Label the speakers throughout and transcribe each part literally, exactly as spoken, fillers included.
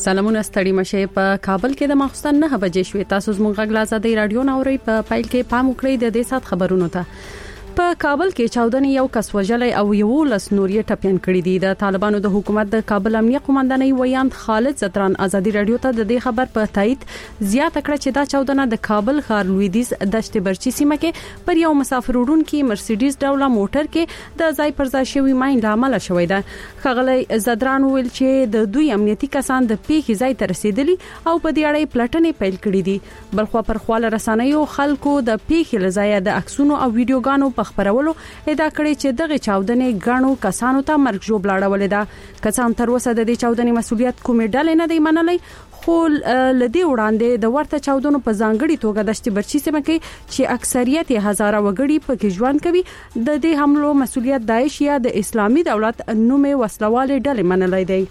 Speaker 1: سلامونه ستړي مشه په کابل کې د ماخستن نه بجې شوې تاسو زموږ غږ لازم دی رادیو ناوري په پایل کې پام وکړئ د دې سات خبرونو ته په کابل کې چاودنې یو کس وژلې او یو لس نورې ټپيان کړې دي د طالبانو د حکومت د کابل امنیه قومندانۍ ویاند خالد زتران ازادي رادیو ته د دې خبر په تایید زیاته کړه چې دا چاودنه د کابل ښار لویدیز دشت برچی سیمه کې پر یو مسافر وړونکي مرسيډیز ډوله موټر کې د ځای پر ځای شوی ماین لامل شوې ده خغلی زتران ویل چې د دوی امنیتي کسان د پیښې ځای ته رسیدلی او په دې اړه پلټنې پیل کړې دي بلخو پر خواله رسنیو خلکو د پیښې لزایا د عکسونو او ویډیوګانو خبرولو ادعا کړې چې دغه چاودنې غاڼو کسانو ته مرګ جوړلاړولې ده کسان تر اوسه د دې چاودنې مسولیت کومې ډلې نه دی منلای خو لدی وړاندې د ورته چاودنو په ځانګړي توګه د شتي برچی سیمه کې چې اکثریت هزاره وګړي په کې ژوند کوي د دې حملو مسولیت داعش یا د اسلامي دولت نومې وسلواله ډلې منلای دی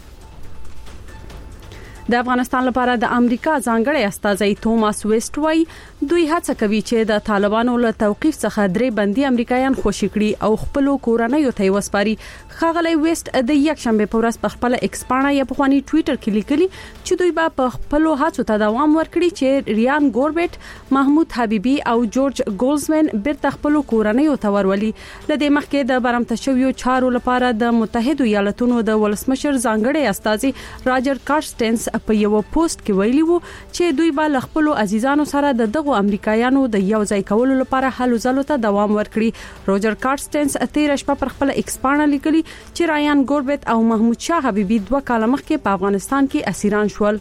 Speaker 1: د افغانستان لپاره د امریکا ځانګړی استازی توماس ویسټ وای دوی هڅه کوي چې د طالبانو له توقيف څخه درې بندي امریکایان خوشی کړي او خپل کورنۍ ته وسپاري خغلی ویسټ د یک شنبه په ورځ په خپل ایکس پاڼه یا په خواني ټوئیټر کې لیکلي چې دوی به په خپل هڅو ته دوام ورکړي چې ریان ګوربټ محمود حبيبي او جورج ګولزمن بیرته خپل کورنۍ ته ورولي لدې مخکې د برمته شویو چارو لپاره د متحده ایالاتونو د ولسمشر ځانګړی استازي راجر کارسټنس په یو پوسټ کې ویلي وو چې دوی به خپل عزیزانو سره د دغو امریکایانو د یو ځای کولو لپاره هلو ځلو ته دوام ورکړي روجر کارسټنس تیر شپه پر خپل ایکس پاڼه لیکلي چې رایان ګوربټ او محمود شاه حبيبي دوه کال مخکې په افغانستان کې اسیران شول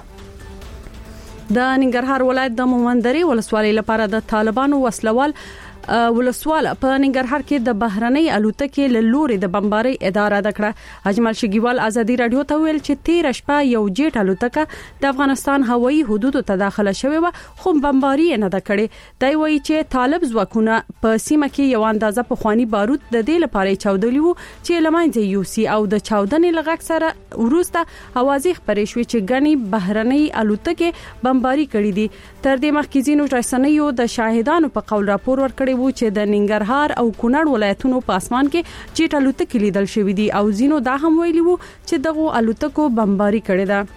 Speaker 1: د ننګرهار ولایت د مومندري ولسوالۍ لپاره د طالبانو وسلوال ولسوال په ننګرهار کې د بهرنۍ الوتکې له لوري د بمبارۍ اداره دکړه اجمل شګیوال ازادي رادیو ته ویل چې تیر شپه یو جیټ الوتکه د افغانستان هوایي حدودو ته داخله شوې و خو بمباري نه د کړې دی وایي چې طالب ځواکونه په سیمه کې یو اندازه په خواني بارود د دې لپاره چاودلی وو چې لمانځي یو سی او د چاودنې لغک سره ورسته اوازې خبرې شوې چې غني بهرنۍ الوتکې بمباري کړې دي تر دې مخکې ځینو رسنیو د شاهدانو په قول راپور ورکړی و چې د ننګرهار او کونړ ولایتونو په اسمان کې جیټ الوتکې لیدل شوې دي او ځینو دا هم ویلي وو چې دغه الوتکو بمباري کړې ده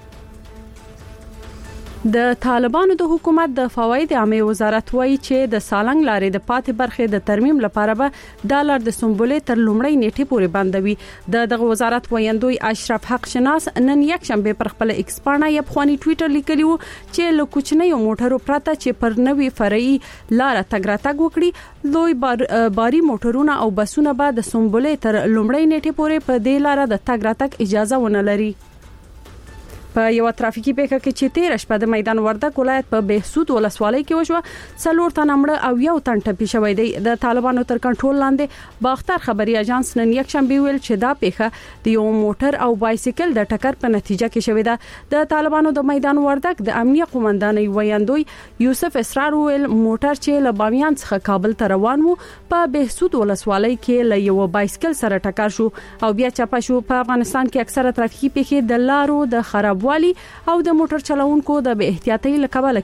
Speaker 1: د طالبانو د حکومت د فواید عامه وزارت وایي چې د سالنګ لارې د پاتې برخې د ترمیم لپاره به ډالر د سمبولې تر لومړۍ نیټې پورې بندوي د دغه وزارت ویاندوی اشرف حق شناس نن یک شنبه پر خپل ایکس پاڼه یا خواني ټوئیټر لیکلی وو چې له کوچنیو موټرو پرته چې پر نوې فرعي لار تګ راتګ وکړي لوی بار باري موټرونه او بسونه به د سمبولې تر لومړۍ نیټې پورې په دې لار د تګ راتګ اجازه ونه لري په یو ترافیکي پیښه کې چې تیر شپه د میدان وردګ ولایت په بهسود ولسوالۍ کې وشو څلور تن مړه او یو تن ټپي شوی دی د طالبانو تر کنټرول لاندې باختر خبري اژانس نن یک شنبه ویل چې دا پیښه د یو موټر او بایسیکل د ټکر په نتیجه کې شوې ده د طالبانو د میدان وردګ د امنیه قومندانۍ ویاندوی یوسف اسرار ویل موټر چې له بامیان څخه کابل ته روان وو په بهسود ولسوالۍ کې له یو بایسیکل سره ټکر شو او بیا چپه شو په افغانستان کې اکثره ترافیکي پیښې د لارو د خراب والی او د موټر چلوونکو د بے احتیاطۍ لکبل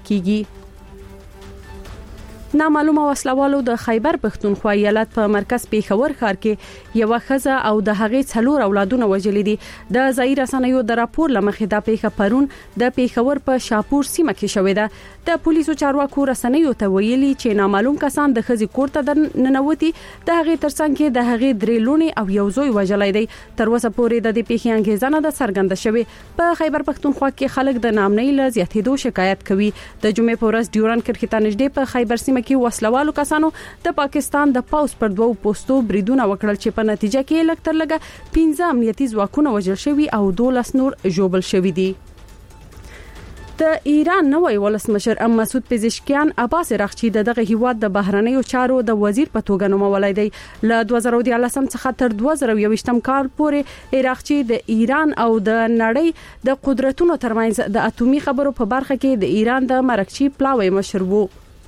Speaker 1: کیږي نامعلومه وسلوالو د خیبر پښتونخوا ایالت په مرکز پیښور ښار کې یو خزه او د هغې څلور اولادونه وژل دي د ځای رسنیو د راپور لمخې د پیښه پرون د پیښور په شاپور سیمه کې شوې ده د پولیسو چارواکو رسنیو ته ویلي چې نامعلوم کسان د خزي کور ته ننوتي د هغې ترڅنګ کې د هغې درې لونی او یو زوی وژلای دی تر اوسه پورې د دې پیښې انګیزه نه ده څرګنده شوې په خیبر پښتونخوا کې خلک د نامنۍ له زیاتېدو شکایت کوي د جمعې په ورځ ډیورن کرخه ته نږدې په خیبر سیمه کې وسلوالو کسانو د پاکستان د پاوس پر دوو پوسټو بریدونه وکړل چې په نتیجه کې لږ تر لږه پنځه امنیتي ځواکونه وژل شوي او دولس نور ژوبل شوي دي د ایران نوې ولسمشر مسعود پزشکیان عباس راغچی دغه هیواد د بهرنیو چارو د وزیر په توګه نومولای دی له دوه زره دیارلس څخه تر دوه زره یوویشتم کال پورې راغچی د ایران او د نړۍ د قدرتونو ترمنځ د اټومي خبرو په برخه کې د ایران د مرکزي پلاوی مشر وو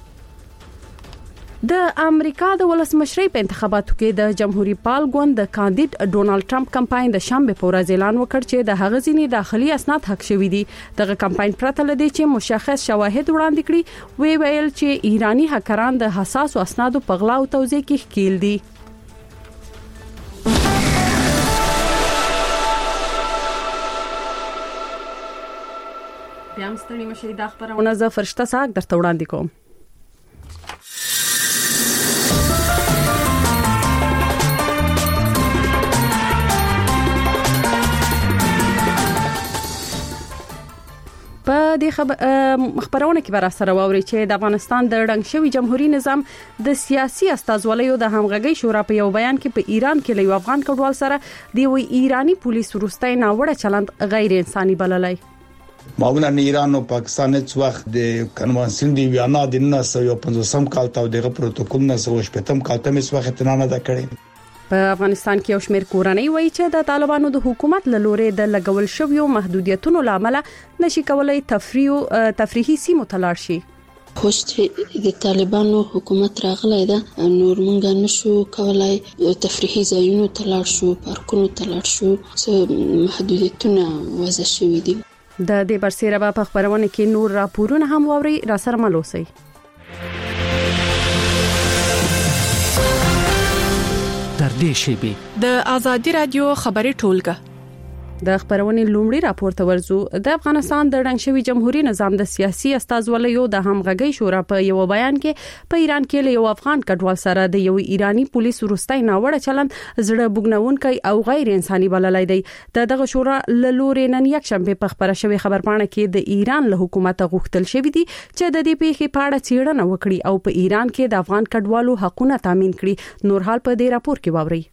Speaker 1: د امریکا د ولسمشرۍ په انتخاباتو کې د جمهوریت پال ګوند د کاندید ډونالد ټرمپ کمپاین د شنبه په ورځ اعلان وکړ چې د هغه ځینی داخلي اسناد حق شوی دي دغه کمپاین پرته لدی چې مشخص شواهد وړاندې کړي وی ویل چې ایرانی هکران د حساسو اسنادو په غلا او توزیع کې ښکیل دي بیا هم ستړي مشي د خبرونه ز فرشته ساګ درته وړاندې کوم. په دې خبرونه کې بر سره ووري چې د افغانستان د رنګ شوی جمهوریت نظام د سیاسي استازولیو د همغږي شورا په یو بیان کې په ایران کې له افغان کډوال سره د وی ایرانی پولیس وروستۍ ناوړه چلند غیر انساني بللای.
Speaker 2: معمولا ایران او پاکستان هیڅ وخت د کنوانسیون دی ویانا د نه سو پنځوسم کال ته دغه پروتوکول نه سو شپږم کال ته هیڅ وخت نه ده کړی.
Speaker 1: په افغانستان کې یو شمېر کورنۍ وایي چې د طالبانو د حکومت له لوري د لګول شویو محدودیتونو لامل نشي کولای تفریح تفریحي سیمو ته لاړ شي.
Speaker 3: خوش چې د طالبانو حکومت راغلی ده نور مونږ نشو کولای تفریحي ځایونو ته لاړ شو، پارکونو ته لاړ شو، څه محدودیتونه وضع شوي دي.
Speaker 1: د دې برسېره په خبرونه کې نور راپورونه هم ووري را سره ملوسي.
Speaker 4: در دې شیبه
Speaker 5: د ازادي رادیو خبري ټولګه
Speaker 1: د خبرونې لومړی راپور ته ورزو. د افغانستان د رنګ شوی جمهوریت نظام د سیاسي استازولیو د همغږي شورا په یو بیان کې په ایران کې له یو افغان کډوال سره د یو ایرانی پولیس وروستۍ ناوړه چلند زړه بوګنونکي او غیر انساني بللای دی. د دغه شورا له لوري نن یک شنبه په خبره شوی خبرپاڼه کې د ایران له حکومت غوښتل شوی دی چې د دې پیښې په اړه څېړنه وکړي او په ایران کې د افغان کډوالو حقوقونه تضمین کړي. نور حال په دې راپور کې ووري.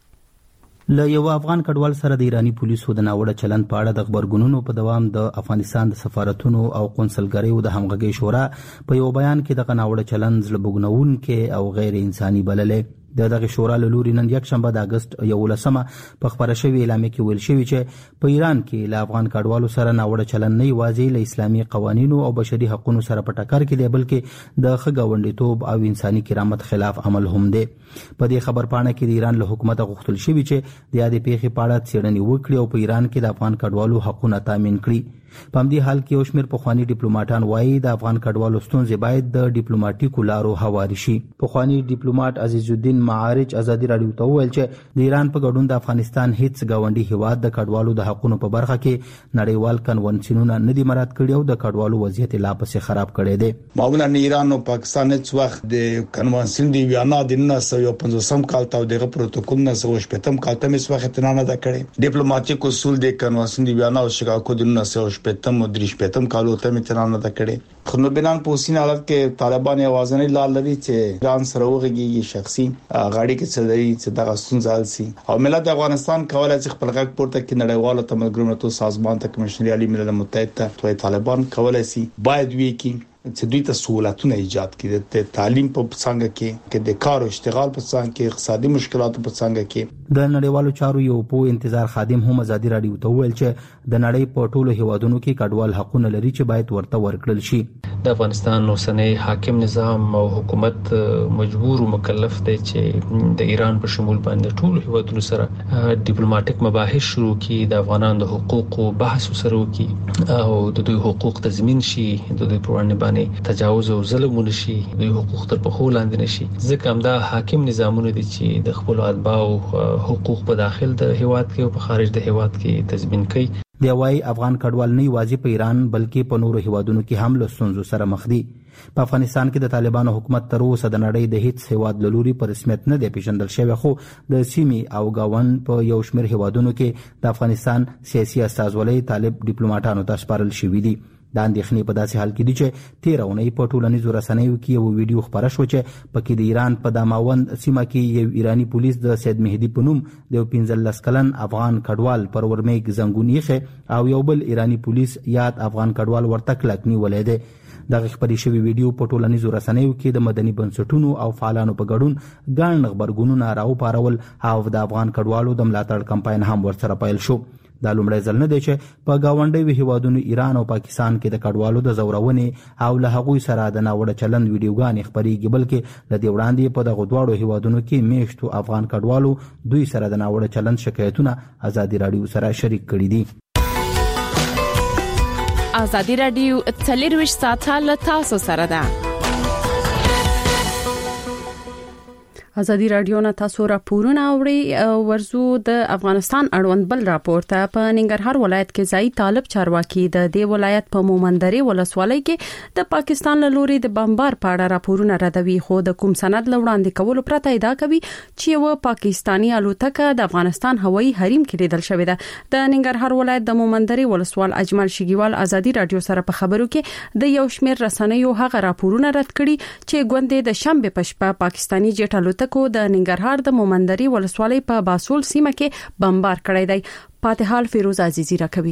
Speaker 6: له یو افغان کډوال سره د ایرانی پولیسو د ناوړه چلند په اړه د خبرګونونو په دوام د افغانستان د سفارتونو او قونسلګریو د همغږي شورا په یو بیان کې د ناوړه چلند زړه بوګنونکي او غیر انساني بللې. د دغه شورا له لوري نن یک شنبه د اگست یولسمه په خبره شوی اعلامیه کې ویل شوی چې په ایران کې له افغان کډوالو سره ناوړه چلند نه یوازې له اسلامي قوانینو او بشري حقوقو سره په ټکر کې دی بلکې د خګاونډیتوب او انساني کرامت خلاف عمل هم دی. په دې خبرپاڼه کې د ایران له حکومت غوښتل شوی چې د یادې پیښې په اړه څېړنې وکړي او په ایران کې د افغان کډوالو حقوقونه تضمین کړي. په همدې حال کې یو شمېر پخواني ډیپلوماټان وایي د افغان کډوالو ستونزې باید د ډیپلوماټیکو لارو هواري شي. پخواني ډیپلوماټ عزیز الدین معارج ازادي رادیو ته وویل چې د ایران په ګډون د افغانستان هیڅ ګاونډي هیواد د کډوالو د حقوقو په برخه کې نړیوال کنونسیونونه نه دي مراعات کړي او د کډوالو وضعیت لا پسې خراب کړی دی.
Speaker 2: معمولا ایران او پاکستان هیڅ وخت د کنونسیون دی ویانا د نه سو پنځوسم کال ته دغه پروتوکول نه سو شپږم کال ته هیڅ وخت نه ده کړی. ډیپلوماټیک اصول د کنونسیون دی ویانا او شګاکو د نه سو شپږم او درې شپږم کال ته متنانه ده کړی. خو نو بنان په سین حالت کې طالبان یوازنی لار لري چې ګان سره وغږیږي شخصي غاړي کې څه لري چې دغه ستونزال سي او ملت افغانستان کولای شي خپل غږ پورته کړي نړیوالو تمدنونو سازمان ته کمیشنري علی ملل متحد ته طالبان کولای شي باید وی کې چې دوی ته سہولتونه ایجاد کړي د تعلیم په څنګه کې کې د کار او اشتغال په څنګه کې اقتصادي مشکلاتو په څنګه کې.
Speaker 6: د نړیوالو چارو یو په انتظار خادم هم ازادي رادیو ته ویل چې د نړۍ په ټولو هیوادونو کې کډوال حقوقونه لري چې باید ورته ورکړل شي.
Speaker 7: د افغانستان اوسنی حاکم نظام او حکومت مجبور او مکلف دی چې د ایران په شمول باندې ټولو هیوادونو سره ډیپلوماټیک مباحث شروع کړي، د افغانانو د حقوقو بحث وسره وکړي او د دوی حقوق تضمین شي، د دوی په وړاندې باندې تجاوز او ظلم ونشي، دوی حقوق تر پخو لاندې نشي. ځکه همدا حاکم نظامونه دي چې د خپل اتباعو حقوق په داخل د هیواد کې او په خارج د هیواد کې تضمین کوي.
Speaker 6: دی وايي افغان کډوال نه یوازې په ایران بلکې په نورو هیوادونو کې هم له ستونزو سره مخ دي. په افغانستان کې د طالبانو حکومت تر اوسه د نړۍ د هیڅ هیواد له لوري په رسمیت نه دی پیژندل شوی، خو د سیمې او گاوند په یو شمېر هیوادونو کې د افغانستان سیاسي استازولۍ طالب ډیپلوماټانو ته سپارل شوي دي. د اندېښنې په داسې حال کې دي چې تیر اونۍ په ټولنیزو رسنیو کې یو ویډیو خبره شو چې پکې د ایران په داماوند سیمه کې یو ایرانی پولیس د سید مهدی په نوم د پنځلس کلن افغان کډوال پر ورمیګ زنګون یې او یو بل ایرانی پولیس یاد افغان کډوال ورته کلک نیولې ده. دغه خبري شوی ویډیو په ټولنیزو رسنیو کې د مدني بنسټونو او فعالانو په ګډون ګڼ خبرګونونه راوپارول او د افغان کډوالو د ملاتړ کمپاین هم ورسره پیل شو. دا لومړی ځل نه دی چې په گاونډي هیوادونو ایران او پاکستان کې د کډوالو د زورونې او له هغوی سره د ناوړه چلند ویډیوګانې خبرېږي، بلکې له دې وړاندې په دغه دواړو هیوادونو کې میشتو افغان کډوالو دوی سره د ناوړه چلند شکایتونه ازادي رادیو سره شریک کړي دي.
Speaker 5: ازادي رادیو څلرویشت ساعته له تاسو سره ده.
Speaker 1: ازادي رادیو نه تاسو راپورونه اوري ورزو د افغانستان اړوند بل راپور ته په ننګرهار ولایت کې ځای طالب چارواکي د دې ولایت په مومندري ولسوالۍ کې د پاکستان له لوري د بمبار په اړه راپورونه راډوي خو د کوم سند لوړاندې کولو پرته ادعا کوي چې و پاکستاني الوتکه د افغانستان هوایي حریم کې لیدل شوې ده د ننګرهار ولایت د مومندري ولسوال اجمل شګیوال ازادي رادیو سره په خبرو کې د یو شمېر رسنیو هغه راپورونه رد کړي چې ګوندې د شنبه پښپا پاکستاني جټ الوتکه کو د ننګرهار د مومندري ولسوالۍ په باسول سیمه کې بمبار کړی دی فاتحال فیروز عزیزی راکوي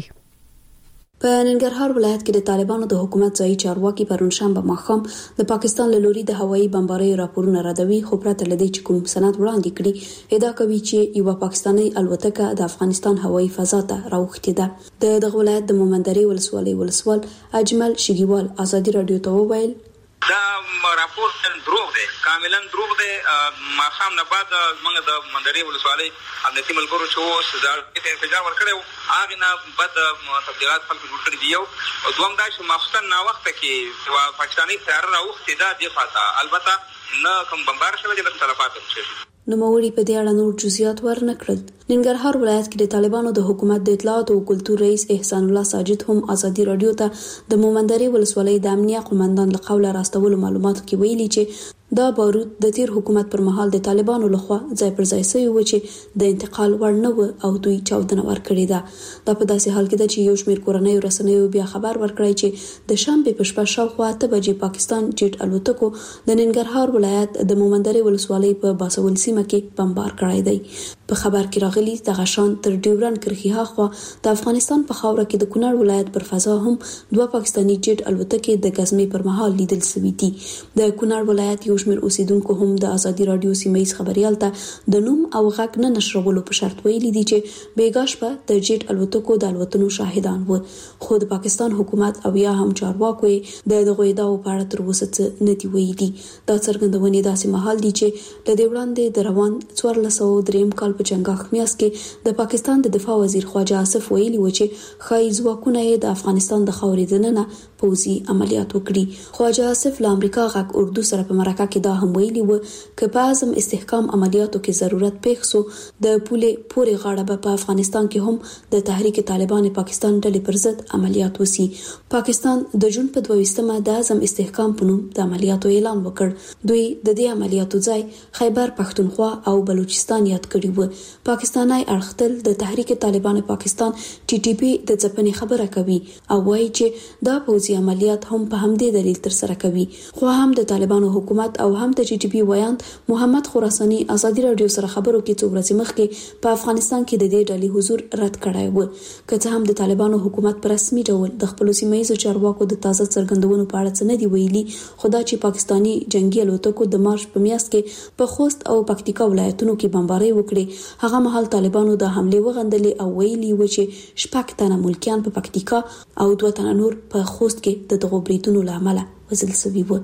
Speaker 8: په ننګرهار ولایت کې د طالبانو د حکومت ځای چارواکي پرون شنبه ماښام د پاکستان له لوري د هوایي بمبارۍ راپورونه راډوي خو پرته لدی چې کوم سند وړاندې کړي ادعا کوي چې یو پاکستاني الوتکه د افغانستان هوایي فضا ته راوښتې ده د ولایت د مومندري ولسوالۍ ولسوال اجمل شګیوال ازادي رادیو ته وویل
Speaker 9: دا راپور دروغ دی کاملا دروغ دی ما خام نه بعد موږ د مندري ولسوالۍ امنیتي ملګرو چې وو سزار ته انفجار ورکړو هغه نه بعد تبلیغات خلک جوړ کړی دی او دوم دا چې مخصن نا وخت کې پاکستاني طیاره راوخته دا دی فاته البته نه کوم بمبار شوی د تلفات شوی
Speaker 8: نو موري په دې اړه نور جزئیات ورنکړل ننګرهار ولایت کې د طالبانو د حکومت د اطلاعات او کلتور رئیس احسان الله ساجد هم ازادي رادیو ته د مومندري ولسوالۍ د امنیه قومندان له قوله راستولو معلومات کې ویلي چې دا بارود د تیر حکومت پر مهال د طالبانو لخوا ځای پر ځای شوی و چې د انتقال وړ نه و او دوی چاودنه ورکړې ده دا په داسې حال کې ده چې یو شمېر کورنۍ رسنیو بیا خبر ورکړی چې د شنبه په شپه شاوخوا اته بجې پاکستان جټ الوتکو د ننګرهار ولایت د مومندري ولسوالۍ په باسول سیمه کې بمبار کړی دی په خبر کې راغلي د غشان تر ډیورن کرخي هاخوا د افغانستان په خاوره کې د کونړ ولایت پر فضا هم دوه پاکستاني جټ الوتکې د غزمې پر مهال لیدل شوې دي د کونړ ولایت یو شمېر اوسیدونکو هم د ازادي رادیو سیمایي خبريال ته د نوم او غږ نه نشرولو په شرط ویلي دي چې بیګاش په د جټ الوتکو د الوتنو شاهدان و خو د پاکستان حکومت او یا هم چارواکو د دغه ادعاو په اړه تر اوسه څه نه دی ویلي دا څرګندونه داسې محل دي چې د دې وړاندې د روان څوارلس سوه دریم کال په چنګاښ میاشت کې د پاکستان د دفاع وزیر خواجه آصف ویلي و چې خای ځواکونه د افغانستان د خاورې دننه پوځي عملیات وکړي خواجه آصف له امریکا غاک اردو سره په مرکه کې دا هم ویلي و چې په اعظم استحکام عملیاتو کې ضرورت پېښ سو د پولې پورې غاړه په افغانستان کې هم د تحریک طالبان پاکستان ډلې پر ضد عملیات وسی پاکستان د جون په دویشتمه د اعظم استحکام په نوم د عملیاتو اعلان وکړ دوی د دې عملیاتو ځای خیبر پښتونخوا او بلوچستان یاد کړی و پاکستاني اړختل د تحریک طالبان پاکستان ټي ټي پی د ځپنې خبره کوي او وایي چې دا پوځي عملیات هم په همدې دلیل تر سره کوي خو هم د طالبانو حکومت او هم د ټي ټي پی ویاند محمد خراساني ازادي رادیو سره خبرو کې څو ورځې مخکې په افغانستان کې د دې ډلې حضور رد کړای و که هم د طالبانو حکومت پر رسمي ډول د خپل سیمایي چارواکو د تازه څرګندونو په اړه څه نه دی ویلي خدا چې پاکستاني جنگي الوتکو د مارچ په میاشت کې په خوست او پکتیکا ولایتونو کې بمباري وکړي هغه مهال طالبانو د حمله وغندلې او ویلي و چې شپږ تنه ملکیان په پکتیکا او دوه تنه نور په خوست کې د دغو بریدونو لامل وزل سوي وو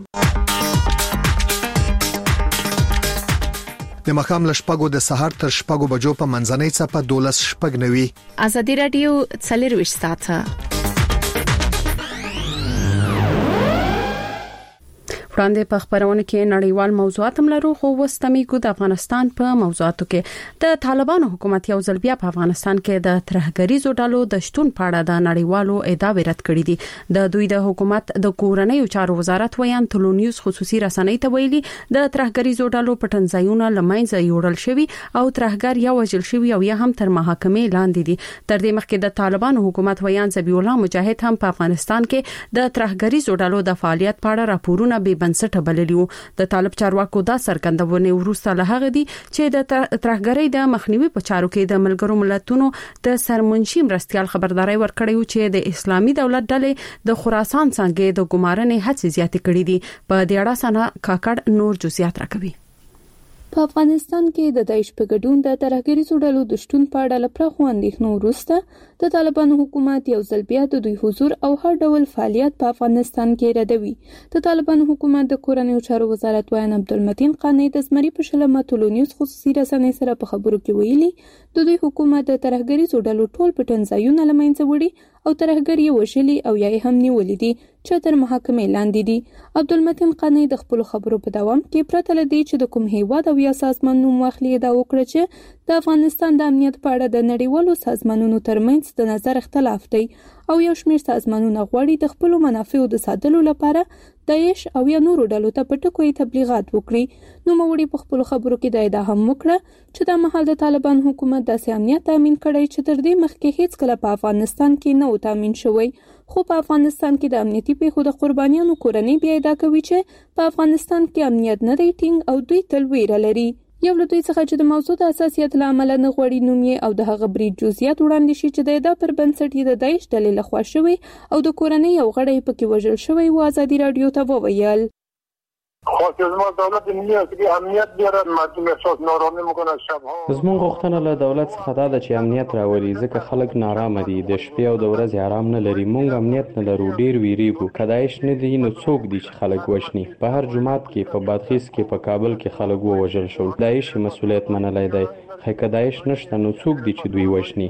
Speaker 10: د مخام لشپګو د سحر تر شپګو بجو په منځنۍ څپه دولس شپګ نوي
Speaker 5: ازادي رادیو څلرويشت ساعته
Speaker 1: وړاندې په خبرونه کې نړیوال موضوعات هم لرو خو وستمي کو د افغانستان په موضوعاتو کې د طالبانو حکومت یو ځل بیا په افغانستان کې د ترهګریزو ډلو د شتون په اړه د نړیوالو ادعاوې رد کړې دي د دوی د حکومت د کورنیو چارو وزارت ویان تلونیوز خصوصي رسنۍ ته ویلي د ترهګریزو ډلو پټنځایونه لمنځه یوړل شوی او ترهګر یا وژل شوی او یا هم تر محاکمې لاندې دي تر دې مخکې د طالبانو حکومت ویان ذبیح الله مجاهد هم په افغانستان کې د ترهګریزو ډلو د فعالیت په اړه راپورونه به بنسټه بللیو د طالب چارواکو دا سرګندونه ورسته له هغه دي چې د ترهګرۍ د مخنیوي په چارو کې د ملګرو ملتونو د سرمنشي مرستيال خبرداري ورکړیو چې د اسلامي دولت ډلې د خراسان څنګه د ګمارنې هڅې زیاتې کړې دي په دې اړه سنا کاکړ نور جزئیات راکوي
Speaker 11: په افغانستان کې د داعش په ګډون د ترهګریزو ډلو د شتون په اړه لپاره اندېښنو وروسته د طالبانو حکومت یو ځل بیا د دوی حضور او هر ډول فعالیت په افغانستان کې ردوي د طالبانو حکومت د کورنیو چارو وزارت ویان عبدالمتین قانی د زمری په شلمه تلونیوز خصوصي رسنۍ سره په خبرو کې ویلي د دوی حکومت د ترهګریزو ډلو ټول پټنځایونه لمنځه وړي او ترهګری وشلي او یا هم نیولې دي چې تر محاکمې لاندې دي. عبدالمتین قانی د خپل خبرو په دوام کې پرته لدی چې د کوم هیواد او یا سازمان نوم واخلي دا وکړه چې د افغانستان د امنیت په اړه د نړیوالو سازمانونو ترمنځ د نظر اختلاف دی او یو شمېر سازمانونه غواړي د خپل منافعو د ساتلو لپاره داعش او یا نورو ډلو ته په ټکوي تبلیغات وکړي. نو موري په خپل خبرو کې دا ادعا هم وکړه چې د مهال د طالبان حکومت داسې امنیت تامین کړی چې تر دې مخکې هیڅ کله په افغانستان کې نه و تامین شوی. خو په افغانستان کې د امنیتي پیښو د قربانیانو کورنۍ بیا ادعا کوي چې په افغانستان کې امنیت نه دی ټینګ او دوی تل ویره لري. یو له دوی څخه چې د موضوع د اساسیت له امله نه غوړي نوم یې او د هغه برید جزئیات وړاندې شي چې د ادعا پر بنسټ یې د داعش ډلې لخوا شوی او د کورنۍ یو غړی پکې وژل شوی و. ازادي راډیو ته وویل
Speaker 12: زموږ غوښتنه له دولت څخه دا ده چې امنیت راولي ځکه خلک نارامه دي د شپې او د ورځې آرام نه لري. موږ امنیت نه لرو ډیر ویریږو. که داعش نه دي نو څوک دي چې خلک وژني؟ په هر جمعات کې په بادغیس کې په کابل کې خلک ووژل شول. داعش مسؤلیت منلی دی. خو که داعش نشته نو څوک دي چې دوی وژني؟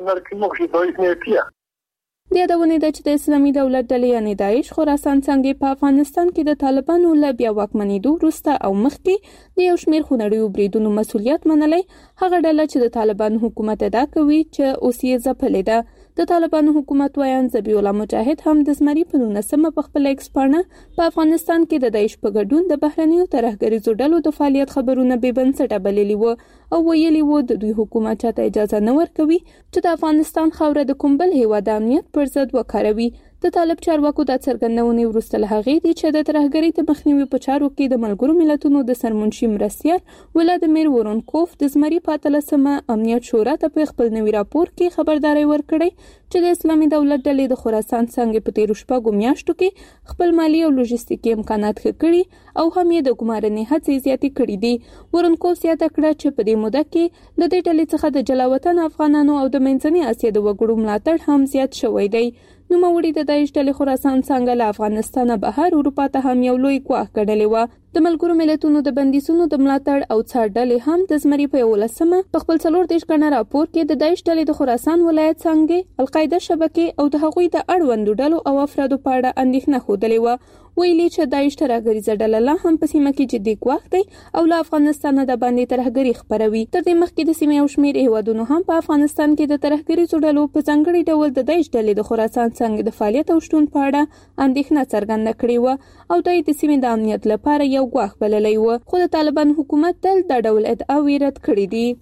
Speaker 11: د یادونه ده چې د اسلامي دولت ډلې یعنی داعش خراسان څنګه په افغانستان کې د طالبانو له بیا واکمنېدو وروسته او مخکې د یو شمېر خونړیو بریدونو مسؤلیت منلی. هغه ډله چې د طالبانو حکومت ادعا کوي چې اوس یې ځپلې ده. د طالبانو حکومت وایي ذبیح الله مجاهد هم د زمري په نولسمه په خپل ایکس پاڼه په افغانستان کې د داعش په ګډون د بهرنیو ترهګریزو ډلو د فعالیت خبرونه بې بنسټه بللي وو او ویلي وو د دوی حکومت چاته اجازه نه ورکوي چې د افغانستان خاوره د کوم بل هیواد امنیت پر ضد وکاروي. د طالب چارواکو د څرګندونې وروسته له هغې دي چې د ترهګرۍ د مخنیوي په چارو کې د ملګرو ملتونو د سرمنشي مرستیال ولادیمیر وورونکوف د زمري په اتلسمه امنیت شورا ته په خپل نوي راپور کې خبرداري ورکړې چې د اسلامي دولت ډلې د خراسان څنګه په تیرو شپږو میاشتو کې خپل مالی او لوجستیکي امکانات ښه کړي او هم یې د ګمارنې هڅې زیاتې کړې دي. وورونکوف زیاته کړه چې په دې موده کې له دې ډلې څخه د جلاوطن افغانانو او د منځنۍ اسیا د وګړو ملاتړ هم زیات شوی دی. نو موري د داعش ډلې خراسان څنګه له افغانستانه بهر اروپا ته هم یو لوی ګواښ ګڼلی و. د ملګرو ملتونو د بندیزونو د ملاتړ او څار ډلې هم د زمري په یولسمه په خپل څلور دیرش کلنه راپور کې د داعش ډلې د خراسان ولایت څنګه القاعده شبکې او د هغوی د اړوندو ډلو او افرادو په اړه اندېښنه ښودلې وه. ویلي چې داعش ترهګریزه ډله لا هم په سیمه کې جدي ګواښ دی او له افغانستانه د باندې ترهګري خپروي. تر دې مخکې د سیمې یو شمېر هیوادونو هم په افغانستان کې د ترهګریزو ډلو په ځانګړي ډول د داعش ډلې د خراسان څنګه د فعالیت او شتون په اړه اندېښنه څرګنده کړې وه او دوی د سیمې د امنیت لپاره یو ګواښ بللی و. خو د طالبان حکومت تل دا ډول ادعاوې رد کړې دي.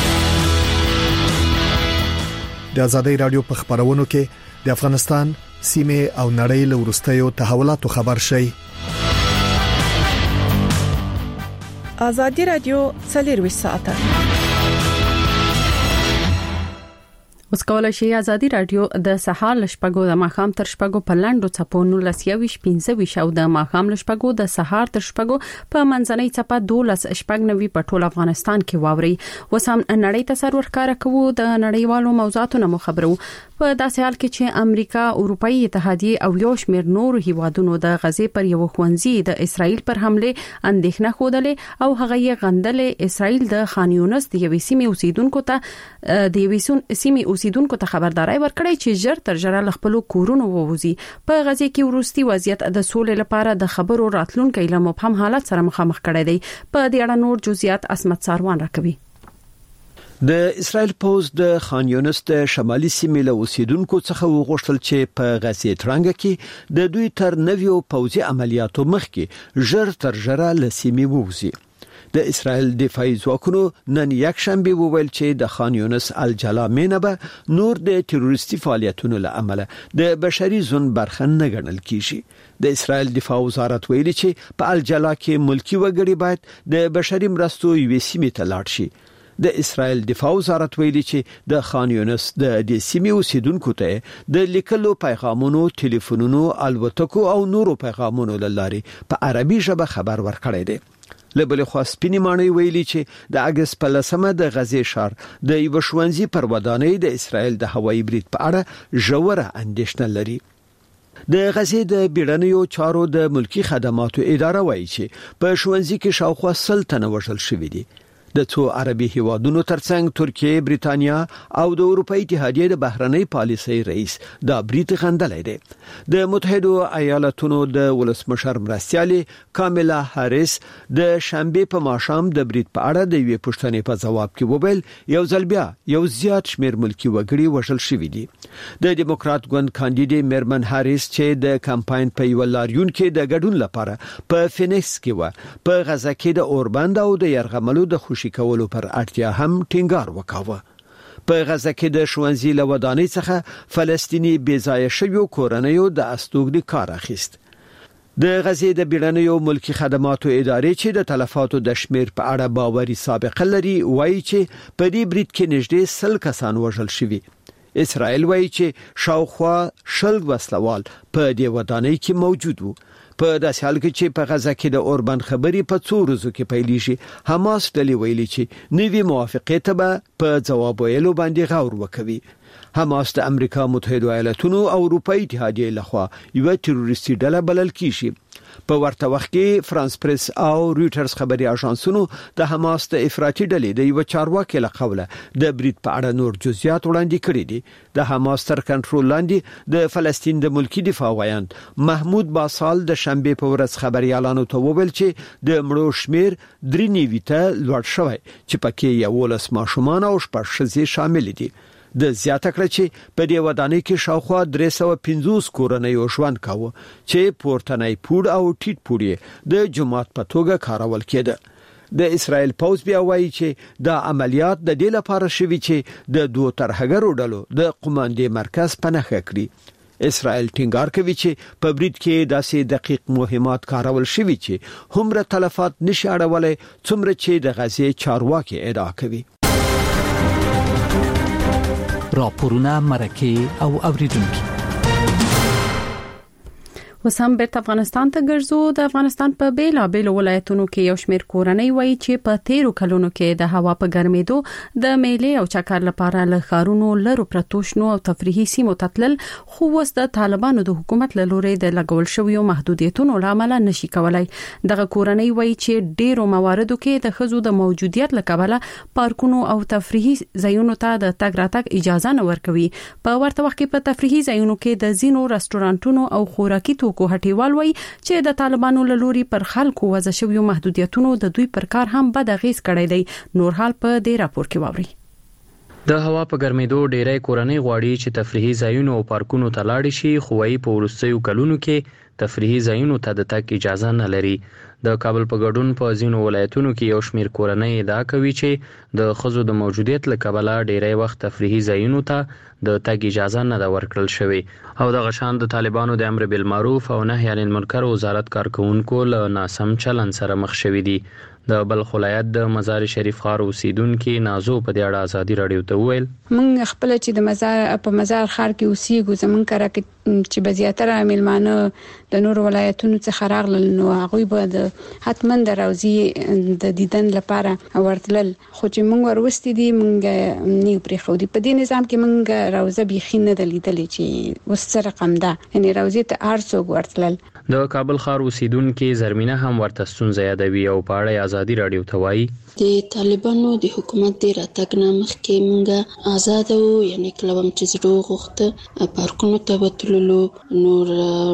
Speaker 10: د ازادي رادیو په خبرونو کې د افغانستان سیمه او نړۍ له وروستیو تحولاتو خبر شي.
Speaker 5: ازادي رادیو څلور ساعته
Speaker 1: اوس کولای شئ ازادي رادیو د سهار لشپګو د ماخام تر شپګو په لاندو چپونو لسیوي پنځه شو د ماخام لشپګو د سهار تر شپګو په منځنۍ چپه دولس شپګ نوي په ټول افغانستان کې واوري. وسام نړۍ تصور کار کوو د نړیوالو موضوعاتو نه خبرو په داسې حال کې چې امریکا، اروپאי اتحادیه او یو شمېر نور هیوادونو د غزې پر یو ښوونځي د اسرائیل پر حمله اندېښنه خوده او هغه یې غندلې. اسرائیل د خان یونس د یوې سیمې اوسیدونکو ته د یوې سیمې اوسیدونکو ته خبرداري ورکړې چې ژر تر ژره له خپل کورونو ووځي. په غزې کې ورستي وضعیت د سولې لپاره د خبرو راتلونکو له مبهم حالت سره مخامخ کړی دی. په دې اړه نور جزئیات اسمت ساروان راکوي.
Speaker 13: د اسرائیل پوز د خان یونس د شمالي سیمې له اوسیدونکو څخه وغوښتل چې په غزې ترانګ کې د دوی تر نویو پوزي عملیاتو مخکې ژر تر ژره له سیمې ووځي. د اسرائیل دفاعي ځواکونو نن یک شنبه وویل چې د خان یونس الجلا مینبه نور د تروریستي فعالیتونو له امله د بشري ژوند برخه نه ګڼل کیږي. د اسرائیل دفاع وزارت ویلي چې په الجلا کې ملکی وګړي باید د بشري مرستو یوې سیمې ته لاړ شي. د اسرائیل دفاع وزارت ویلي چې د خان یونس د دې سیمې اوسیدونکو ته د لیکلو پیغامونو، ټلیفونونو، الوتکو او نورو پیغامونو لاري په عربي ژبه خبر ورکړی دی. لبل خو سپینی مانی ویلي چې د اگست په لسمه د غزې شهر د یو ښوونځي پر ودانۍ د اسرائیل د هوایي برید په اړه ژوره اندېښنه لري. د غزې د بیړنیو چارو د ملکی خدماتو اداره وایي چې په ښوونځي کې شاوخوا سل تنه وژل شوي دي. د څو عربي هیوادونو ترڅنګ ترکیه، بریتانیا او د اروپאי اتحادیې د بهرنۍ پالیسۍ رئیس دا بریټ غندلې ده. د متحده ایالاتونو د ولسمشر مرستیالي کاملا هاریس د شنبه په ماښام د بریټ په اړه د یوې پوښتنې په جواب کې وویل یو ځل بیا یو زیات شمیر ملکی وګړي وژل شوي دي. د دیموکرات ګوند کاندیدې میرمن هاریس چې د کمپاین په یو لاریون کې د ګډون لپاره په فینکس کې و په غزا کې د اوربند او د يرغملو د خوشي کولو پر اړتیا هم ټینګار وکاوه. په غزا کې د شوانزي له ودانۍ څخه فلسطینی بېځایه شویو کورنیو د استوګنې کار اخیست. د غزې د بیړنیو ملکی خدماتو ادارې چې د تلفاتو د شمیر په اړه باوري سابقه لري وایي چې په دې بریټ کې نږدې سل کسان وژل شوي. اسرائیل وایي چې شاوخوا شل وسلوال په دې ودانۍ کې موجود وو. په داسې حال کې چې په غزا کې د اوربند خبرې په څو ورځو کې پیلېږي، حماس ډلې ویلي چې نوي موافقې ته به په جواب ویلو باندې غور وکوي. حماس د امریکا متحده ایالاتونو او اروپאי اتحادیې لخوا یو تروریستي ډله بلل کیږي. په ورته وخت کې فرانس پریس او رويټرز خبري اژانسونو د حماس د افراطي ډلې د یو چارواکي له قوله د بریټ په اړه نور جزئیات وړاندې کړي دي. د حماس تر کنټرول لاندې د فلسطین د ملکی دفاع وایند محمود باسال د شنبه په ورځ خبري اعلان وکړ چې د مړو شمیر درې نیوي ته لوړ شوی چې پکې یو لس ماشومان او شپږ ښځې شامل دي. د زیاته کړ چې په دې ودانۍ کې شاوخوا درې سوه پنځوس کورنۍ ژوند کاوه چې پورتنی پوډ او ټیټ پوډ د جماعت په توګه کارول کېده. د اسرائیل پوز بیا وایي چې دا عملیات د دې لپاره شوي چې د دوه ترهګرو ډلو د قوماندې مرکز پنهخه کړي. اسرائیل ټینګار کوي چې په بریټ کې داسې دقیق مهمات کارول شوي چې همره تلفات نشي اړولای څومره چې د غزې چارواکي ادعا کوي.
Speaker 4: راپورونه مرکه او اوریدونکو
Speaker 1: وسم بیرته افغانستان ته ګرځو. د افغانستان په بیلا بیل ولایتونو کې یو شمېر کورنۍ وایي چې په تیرو کلونو کې د هوا په ګرمېدو د میلې او چکر لپاره له ښارونو لرو پرتوشنو او تفریحي سیمو تتلل، خو اوس د طالبانو د حکومت له لوري د لګول شویو محدودیتونو لامل نشي کولای. دغه کورنۍ وایي چې ډیرو مواردو کې د خزو د موجودیت لکبله پارکونو او تفریحي ځایونو ته د تګ راتګ اجازه نه ورکوي. په ورته وخت کې په تفریحي ځایونو کې د زینو رستورانټونو او خوراکي توکو هټیوال وایي چې د طالبانو له لوري پر خلکو وضع شویو محدودیتونو د دوی پر کار هم بد اغیز کړی دی. نور حال په دې راپور کې واوري.
Speaker 12: د هوا په ګرمېدو ډیری کورنۍ غواړي چې تفریحي ځایونو او پارکونو ته لاړ شي، خو وايي په وروستیو کلونو کې تفریحي ځایونو ته د تګ اجازه نه لري. د کابل په ګډون په ځینو ولایتونو کې یو شمېر کورنۍ ادعا کوي چې د خزو د موجودیت له کبله ډیری وخت تفریحي ځایونو ته د تګ اجازه نه ده ورکړل شوې. او د غشان د طالبانو د امر بالمعروف او نهي عن المنکر وزارت کارکونکو له ناسم چلن سره مخ شوي دي. د بلخ ولایت د مزار شریف ښار اوسیدونکو نازو په دې اړه ازادي رادیو ته وویل
Speaker 14: موږ خپل چې د مزار په مزار ښار کې اوسېږو، زمونږ کړه چې بزیاتره میلمانه د نور ولایتونو څخه راغلل، نو هغه به د حتمن د روزي د دیدن لپاره ورتلل، خو چې موږ ورستې دي موږ نه پرې خو دي. په دې نظام کې موږ روزه بيخي نه دلیدلې چې وسره رقم ده، یعنی روزي ته ارڅو ورتلل.
Speaker 12: د کابل ښار اوسیدونکو زرمینه هم ورته ستونزه یادوي او په اړه ازادي رادیو ته وایي
Speaker 3: د طالبانو د حکومت د راتګ نه مخکې موږ آزاد وو، یعنی کلوم چې زړه غوښته پارکونو ته وتللو، نور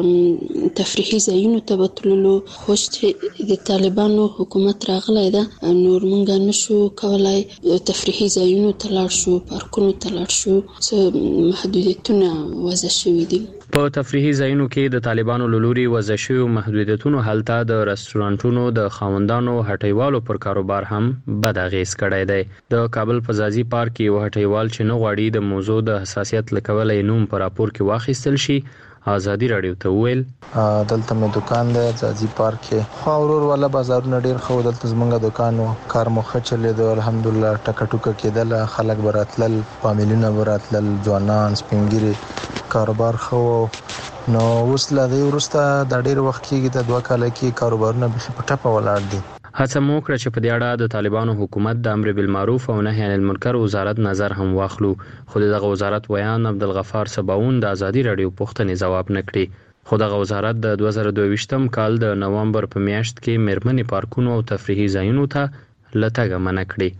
Speaker 3: تفریحي ځایونو ته وتللو، خو چې د طالبانو حکومت راغلی ده نور موږ نشو کولای تفریحي ځایونو ته لاړ شو، پارکونو ته لاړ شو، څه محدودیتونه وضع شوي دي.
Speaker 12: په تفریحي ځایونو کې د طالبانو له لوري وضع شویو محدودیتونو هلته د رستورانټونو د خاوندانو هټیوالو پر کاروبار هم بد اغیز کړی دی. د کابل په زازي پارک کې یو هټیوال چې نه غواړي د موضوع د حساسیت له کبله نوم په راپور کې واخیستل شي ازادي رادیو ته ویل
Speaker 15: دلته مې دکان دی زازي پارک کې، خو اورور والا بازارونه ډیر خو دلته زمونږ دکان و، کار مو ښه چلېدو الحمدلله، ټکه ټوکه کېدل، خلک براتلل، فامیلونه براتلل، ځوانان سپینګیري، کاروبار خو. نو اوس لا دی ورسته د ډیر وخت کې د دوه کال کې کاروبارونه به په ټپه ولاړ دي.
Speaker 12: هڅه مو کړې چې په دې اړه د طالبانو حکومت د امر بالمعروف او نهي عن المنکر وزارت نظر هم واخلو، خو دغه وزارت ویان عبدالغفار سباون د ازادي رادیو پوښتنې جواب نکړي. خو دغه وزارت د دوه زره دوه ویشتم کال د نوامبر په میاشت کې مېرمنې پارکونو او تفریحي ځایونو ته لټګ منع کړي.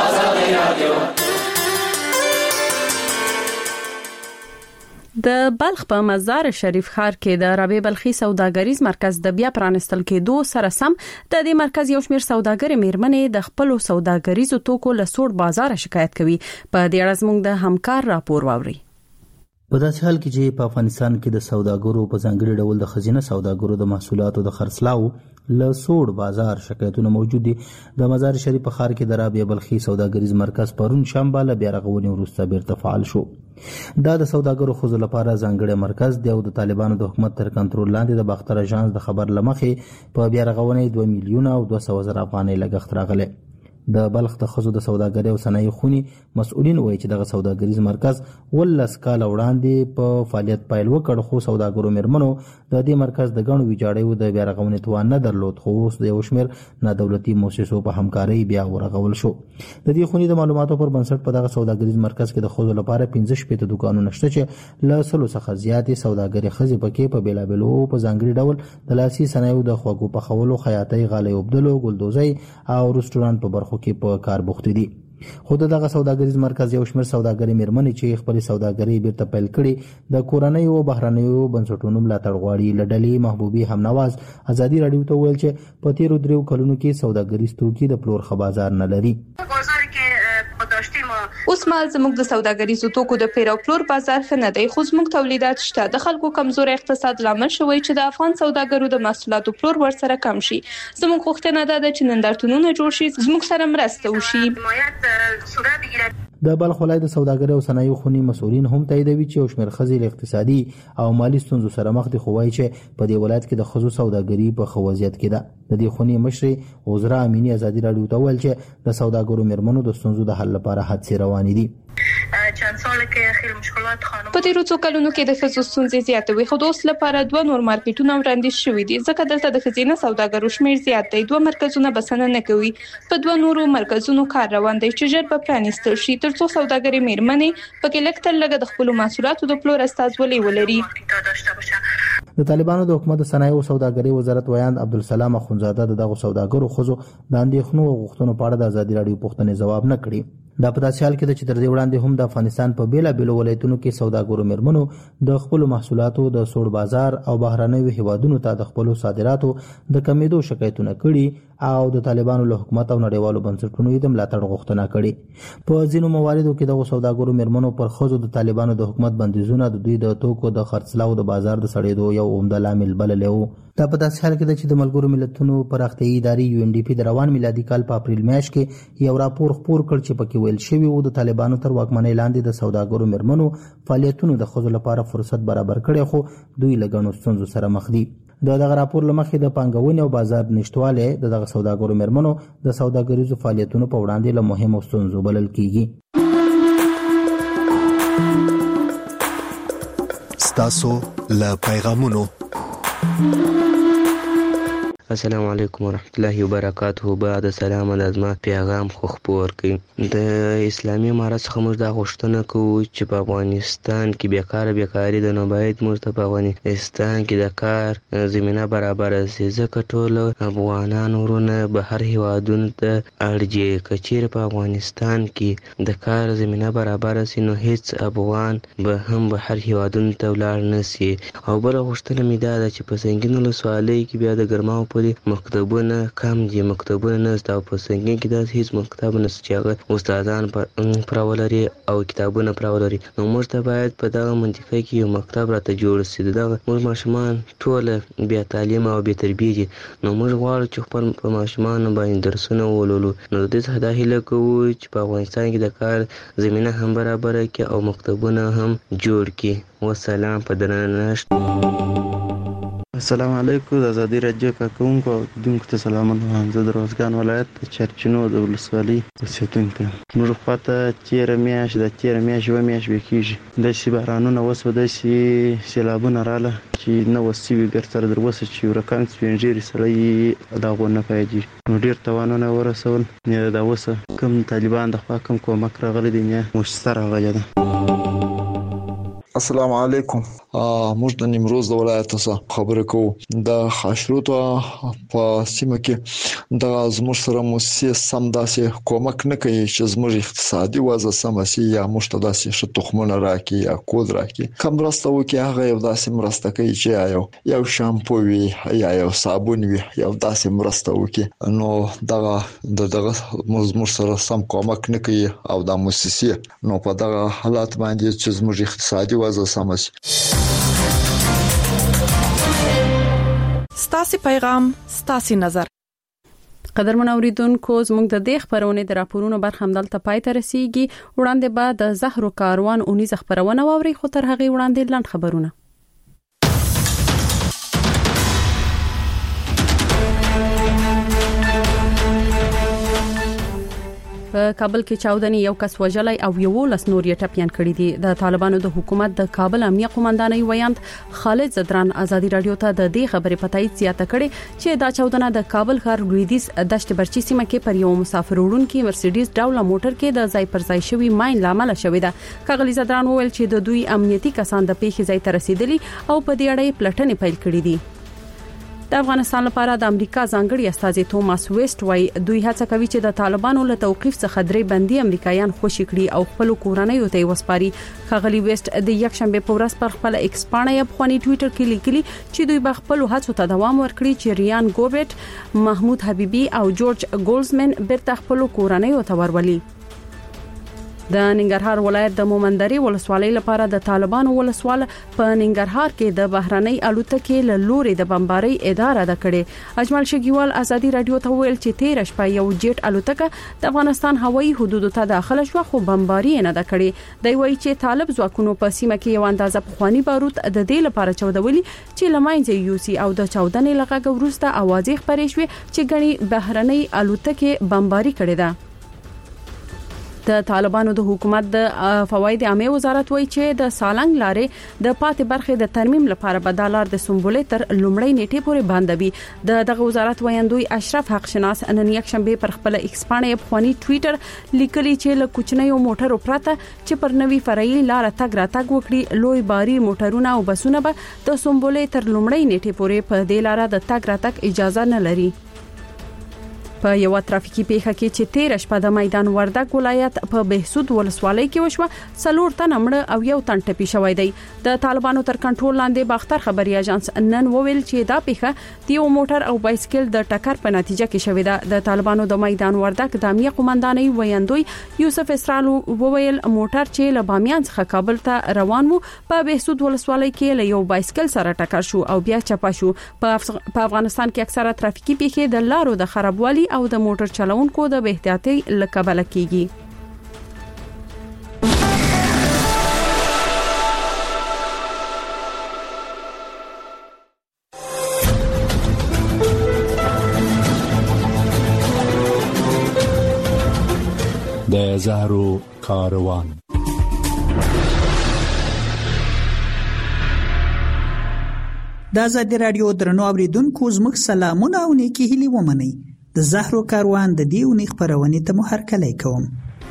Speaker 1: د بلخ په مزار شریف ښار کې د رابعه بلخي سوداګریز مرکز د بیا پرانستل کېدو سره سم د دې مرکز یو شمېر سوداګر میرمنې د خپل سوداګریزو توکو له سوړ بازار شکایت کوي. په دې اړه زموږ د همکار راپور واوري.
Speaker 6: په داسې حال کې چې په افغانستان کې د سوداګرو په ځانګړي ډول د خزینه سوداګرو د محصولاتو د خرڅلاو له سوړ بازار شکایتونه موجود دي. د مزار شریف په ښار کې د رابعه بلخي سوداګریز مرکز پرون شنبه له بیا رغونې وروسته بیرته فعال شو. دا د سوداګرو خزو لپاره ځانګړي مرکز دی او د طالبانو د حکومت تر کنټرول لاندې د باختر اژانس د خبر لمخې په بیا رغونې دوه میلیونه او دوه سوه زره افغانۍ لګښت راغلی. د بلخ د خزو د سوداګرۍ او صنایع خونی مسؤلین وایي چې دغه سوداګریز مرکز ولس کال وړاندې په فعالیت پیل وکړ، خو سوداګرو میرمنو د دې مرکز د غنو ویجاړیو د بیا رغونې توان نه درلود، خو اوس د یو شمېر نادولتي مؤسسو په همکارۍ بیا ورغول شو. د دې خونی د معلوماتو پر بنسټ په دغه سوداګریز مرکز کې د خزو لپاره پنځه شپېته دوکانونه شته چې له سلو څخه زیاتې سوداګري خزې پکې په بیلابیلو په ځانګړي ډول د لاسي صنایعو د خوږو پخولو، خیاطۍ، غالۍ اوبدلو، ګلدوزۍ او رستورانت په برخو کې په کار بوخت دي. خو دغه سوداګریز مرکز یو شمېر سوداګري میرمنې چې خپل سوداګري بیرته پیل کړي د کورنۍ او بهرنیو بنسټونو ملاتړ غواړي. له ډلې محبوبي همنواز ازادي راډیو ته ویل چې په تیرو دریو کلونو کې سوداګریز توکي د پلور ښه بازار نه لري.
Speaker 11: اوس مال زموږ د سوداګریزو توکو د پیر او پلور بازار ښه نه دی، خو زموږ تولیدات شته. د خلکو کمزوري اقتصاد لامل شوی چې د افغان سوداګرو د محصولاتو پلور ورسره کم شي. زموږ غوښتنه ده چې نندارتونونه جوړ شي، زموږ سره مرسته وشي.
Speaker 6: د بلخ ولایت د سوداګرۍ او صنایعو خونی مسؤلین هم تاییدوي چې یو شمېر ښځې له اقتصادي او مالي ستونزو سره مخ دي، خو وایي چې په دې ولایت کې د ښځو سوداګري په ښه وضعیت کې ده. د دې خونی مشرې عذرا امینی ازادي راډیو ته ویل چې د سوداګرو میرمنو د ستونزو د حل لپاره هڅې روانې دي.
Speaker 11: په تیرو څو کلونو کې د ښځو ستونزې زیاتې وي، خو د اوس لپاره دوه نور مارکیټونه وړاندیز شوي دي، ځکه دلته د ښځینه سوداګرو شمېر زیات دی. دوه مرکزونه بسنه نه کوي، په دوه نورو مرکزونو کار روان دی چې ژر به پرانیستل شي، ترڅو سوداګري میرمنې پکې لږ تر لږه د خپلو محصولاتو د پلور استازولي ولري.
Speaker 6: د طالبانو د حکومت د صنایع او سوداګرۍ وزارت ویاند عبدالسلام اخونزاده د دغه سوداګرو ښځو د اندېښنو او غوښتنو په اړه د ازادي راډیو پوښتنې ځواب نه کړي. دا په داسې حال کې ده چې تر دې وړاندې هم د افغانستان په بیلابیلو ولایتونو کې سوداګرو میرمنو د خپلو محصولاتو د سوړ بازار او بهرنیو هیوادونو ته د خپلو صادراتو د کمیدو شکایتونه کړي او د طالبانو له حکومت او نړیوالو بنسټونو یې د ملاتړ غوښتنه کړې. په ځینو مواردو کې دغه سوداګرو میرمنو پر ښځو د طالبانو د حکومت بندیزونه د دوی د توکو د خرڅلاو د بازار د سړېدو یو عمده لامل بللی و. دا په داسې حال کې ده چې د ملګرو ملتونو پراختیایي ادارې یو ان ډي پی د روان میلادي کال په اپریل میاشت کې یو راپور خپور کړ چې پکې ویل شوي و د طالبانو تر واکمنۍ لاندې د سوداګرو میرمنو فعالیتونو د ښځو لپاره فرصت برابر کړی، خو دوی له ګڼو ستونزو سره مخ دي. د دغه راپور له مخې د پانګونې او بازار نشتوالی د دغه سوداګرو میرمنو د سوداګریزو فعالیتونو په وړاندې له مهمو ستونزو بلل کیږي.
Speaker 10: ستاسو له پیغامونو.
Speaker 16: السلام علیکم ورحمت الله وبرکاته. بعد سلام لازمه پیغام خو خپور کړي. د اسلامي امارت څخه موږ دا غوښتنه کوو چې په افغانستان کې بیکاره بیکاري ده، نو باید موږ ته په افغانستان کې د کار زمینه برابره شي، ځکه ټول افغانان ورونه بهر هیوادونو ته اړ دي. که چیرې په افغانستان کې د کار زمینه برابره شي نو هیڅ افغان به هم بهر هیوادونو ته ولاړ نه شي. او بله غوښتنه مې دا ده چې په سنګین ولسوالۍ کې بیا د ګرماو مکتبونه کم دي، مکتبونه نشته او په سنګین کې داسې هیڅ مکتب نشته چې هغه استادان پراو لري او کتابونه پراو لري. نو موږ ته باید په دغه منطقه کې یو مکتب راته جوړ شي. دغه موږ ماشومان ټوله بیا تعلیم او بیا تربیه دي، نو موږ غواړو چې خپل په ماشومانو باندې درسونه ولولو. نو د دې څخه دا هیله کوو چې په افغانستان کې د کار زمینه هم برابره کړي او مکتبونه هم جوړ کړي. والسلام په درنښت.
Speaker 17: السلام علیکم. د ازادي راډیو کارکونکو او اوریدونکو ته سلامونه. زه د روزګان ولایت د چرچینو د ولسوالۍ اوسېدونکی یم. موږ خواته تېره میاشت د تېره میاشت یوه میاشت بیا کېږي داسې بارانونه وسوه، داسې سیلابونه راغله چې نه وس شوي ګر سره در وسه چې یو رقم سپین ږیري سړی د هغو نه پایدېږي. نو ډېر تاوانونه ورسول. دا وسه کوم طالبان د خوا کوم کومک راغلی دی، نه مؤسسه راغلې ده.
Speaker 18: السلام علیکم. موږ د نیمروز د ولایت څخه خبرې کوو. د خاشروطو په سیمه کې د زموږ سره موسسې سم داسې کومک نه کوي چې زموږ اقتصادي وضع سم شي یا موږ ته داسې ش تخمونه راکړي یا کود راکړي. کوم راسته وکي هغه یو داسې مرسته کوي چې یو یو شامپو وي یا یو صابون وي یو داسې مرسته وکي. نو دغه دغه زموږ سره سم کومک نه کوي او د موسسې نو په دغه حالات باندې چې زموږ اقتصادي وضع سم شي.
Speaker 5: ستاسو پیغام ستاسو نظر.
Speaker 1: قدرمن اوریدونکو زموږ د دې خبرونه د راپورونو برخه مدلته پای ته رسیدي. وړاندې بعد د زهرو کاروان اونیز خبرونه ووري خو تر هغه وړاندې لاند خبرونه. په کابل کې چاودنې یو کس وژلای او یو لس نور یې ټپيان کړي دي. د طالبانو د حکومت د کابل امنیه قومندانۍ ویاند خالد زدران ازادي رادیو ته د دې خبرې پتايت زیاته کړي چې دا چاودنه د کابل ښار لویدیز دشت برچی سیمه کې پر یو مسافر وړونکي مرسيډیز ډاوله موټر کې د ځای پر ځای شوی ماین لامل شوې ده. کاغلی زدران وویل چې د دوی امنیتي کسان د پیښې ځای ته رسیدلي او په دې اړه پلټنې پیل کړې دي. د افغانستان لپاره د امریکا ځانګړي استازي توماس ویسټ وايي دوی هڅه کوي چې د طالبانو له توقيف څخه درې بندي امریکایان خوشي کړي او خپل کورنۍ ته وسپاري. خغلی ویسټ د یک شنبه په ورځ پر خپل ایکس باندې یا په ټوئیټر کې لیکلي چې دوی به خپل هڅو ته دوام ورکړي چې ریان ګوبټ، محمود حبيبي او جورج ګولزمن بیرته خپل کورنۍ ته ورولي. د ننګرهار ولایت د مومندري ولسوالۍ لپاره د طالبانو ولسوال په ننګرهار کې د بهرنۍ الوتکې له لوري د بمبارۍ اداره د کړې. اجمل شګیوال ازادي رادیو ته ویل چې تیر شپه یو جیټ الوتکه د افغانستان هوایي حدود ته داخله شو خو بمباري نه د کړې. دی وایي چې طالب ځواکونو په سیمه کې یو اندازه پخوانی بارود د دې لپاره چودولي چې لماینځي یوسي او د چودنې لغه ورسته اوازې خبرې شوې چې غني بهرنۍ الوتکې بمباري کړې ده. د طالبانو د حکومت د فواید عامه وزارت وایي چې د سالنګ لارې د پاتې برخې د ترمیم لپاره بدالار د سمبولې تر لومړی نیټه پورې باندوي. د دغه وزارت وایندوی اشرف حق شناس نن یک شنبه پر خپل ایکس باندې په خواني ټوئیټر لیکلي چې له کوچنیو موټرو پرته چې پر نوي فرعي لار تګ را تګ وکړي لوی باري موټرونه او بسونه به د سمبولې تر لومړی نیټه پورې په دې لار د تګ را تګ اجازه نه لري. په یو ترافیکي پیښه کې چې تیر شپه د میدان وردګ ولایت په بهسود ولسوالۍ کې وشوه څلور تن مړه او یو تن ټپي شوی دی. د طالبانو تر کنټرول لاندې باختر خبري اژانس نن وویل چې دا پیښه د یو موټر او بایسکل د ټکر په نتیجه کې شوې ده. د طالبانو د میدان وردګ د امنیه قومندانۍ ویاندوی یوسف اسرالو وویل موټر چې له بامیان څخه کابل ته روان وو په بهسود ولسوالۍ کې له یو بایسکل سره ټکر شو او بیا چپا شو. په افغانستان کې اکثره ترافیکي پیښې د لارو د خرابوالي او د موټر چلوونکو د بې احتیاطۍ لکبل کیږي.
Speaker 19: د زهرو کاروان.
Speaker 20: د آزادي رادیو درنو اوریدونکو زموږ سلامونه او نیکی هیلې ومنئ. د زهرو کاروان د دې اونۍ خبرونه ته مو هرکلی کوم.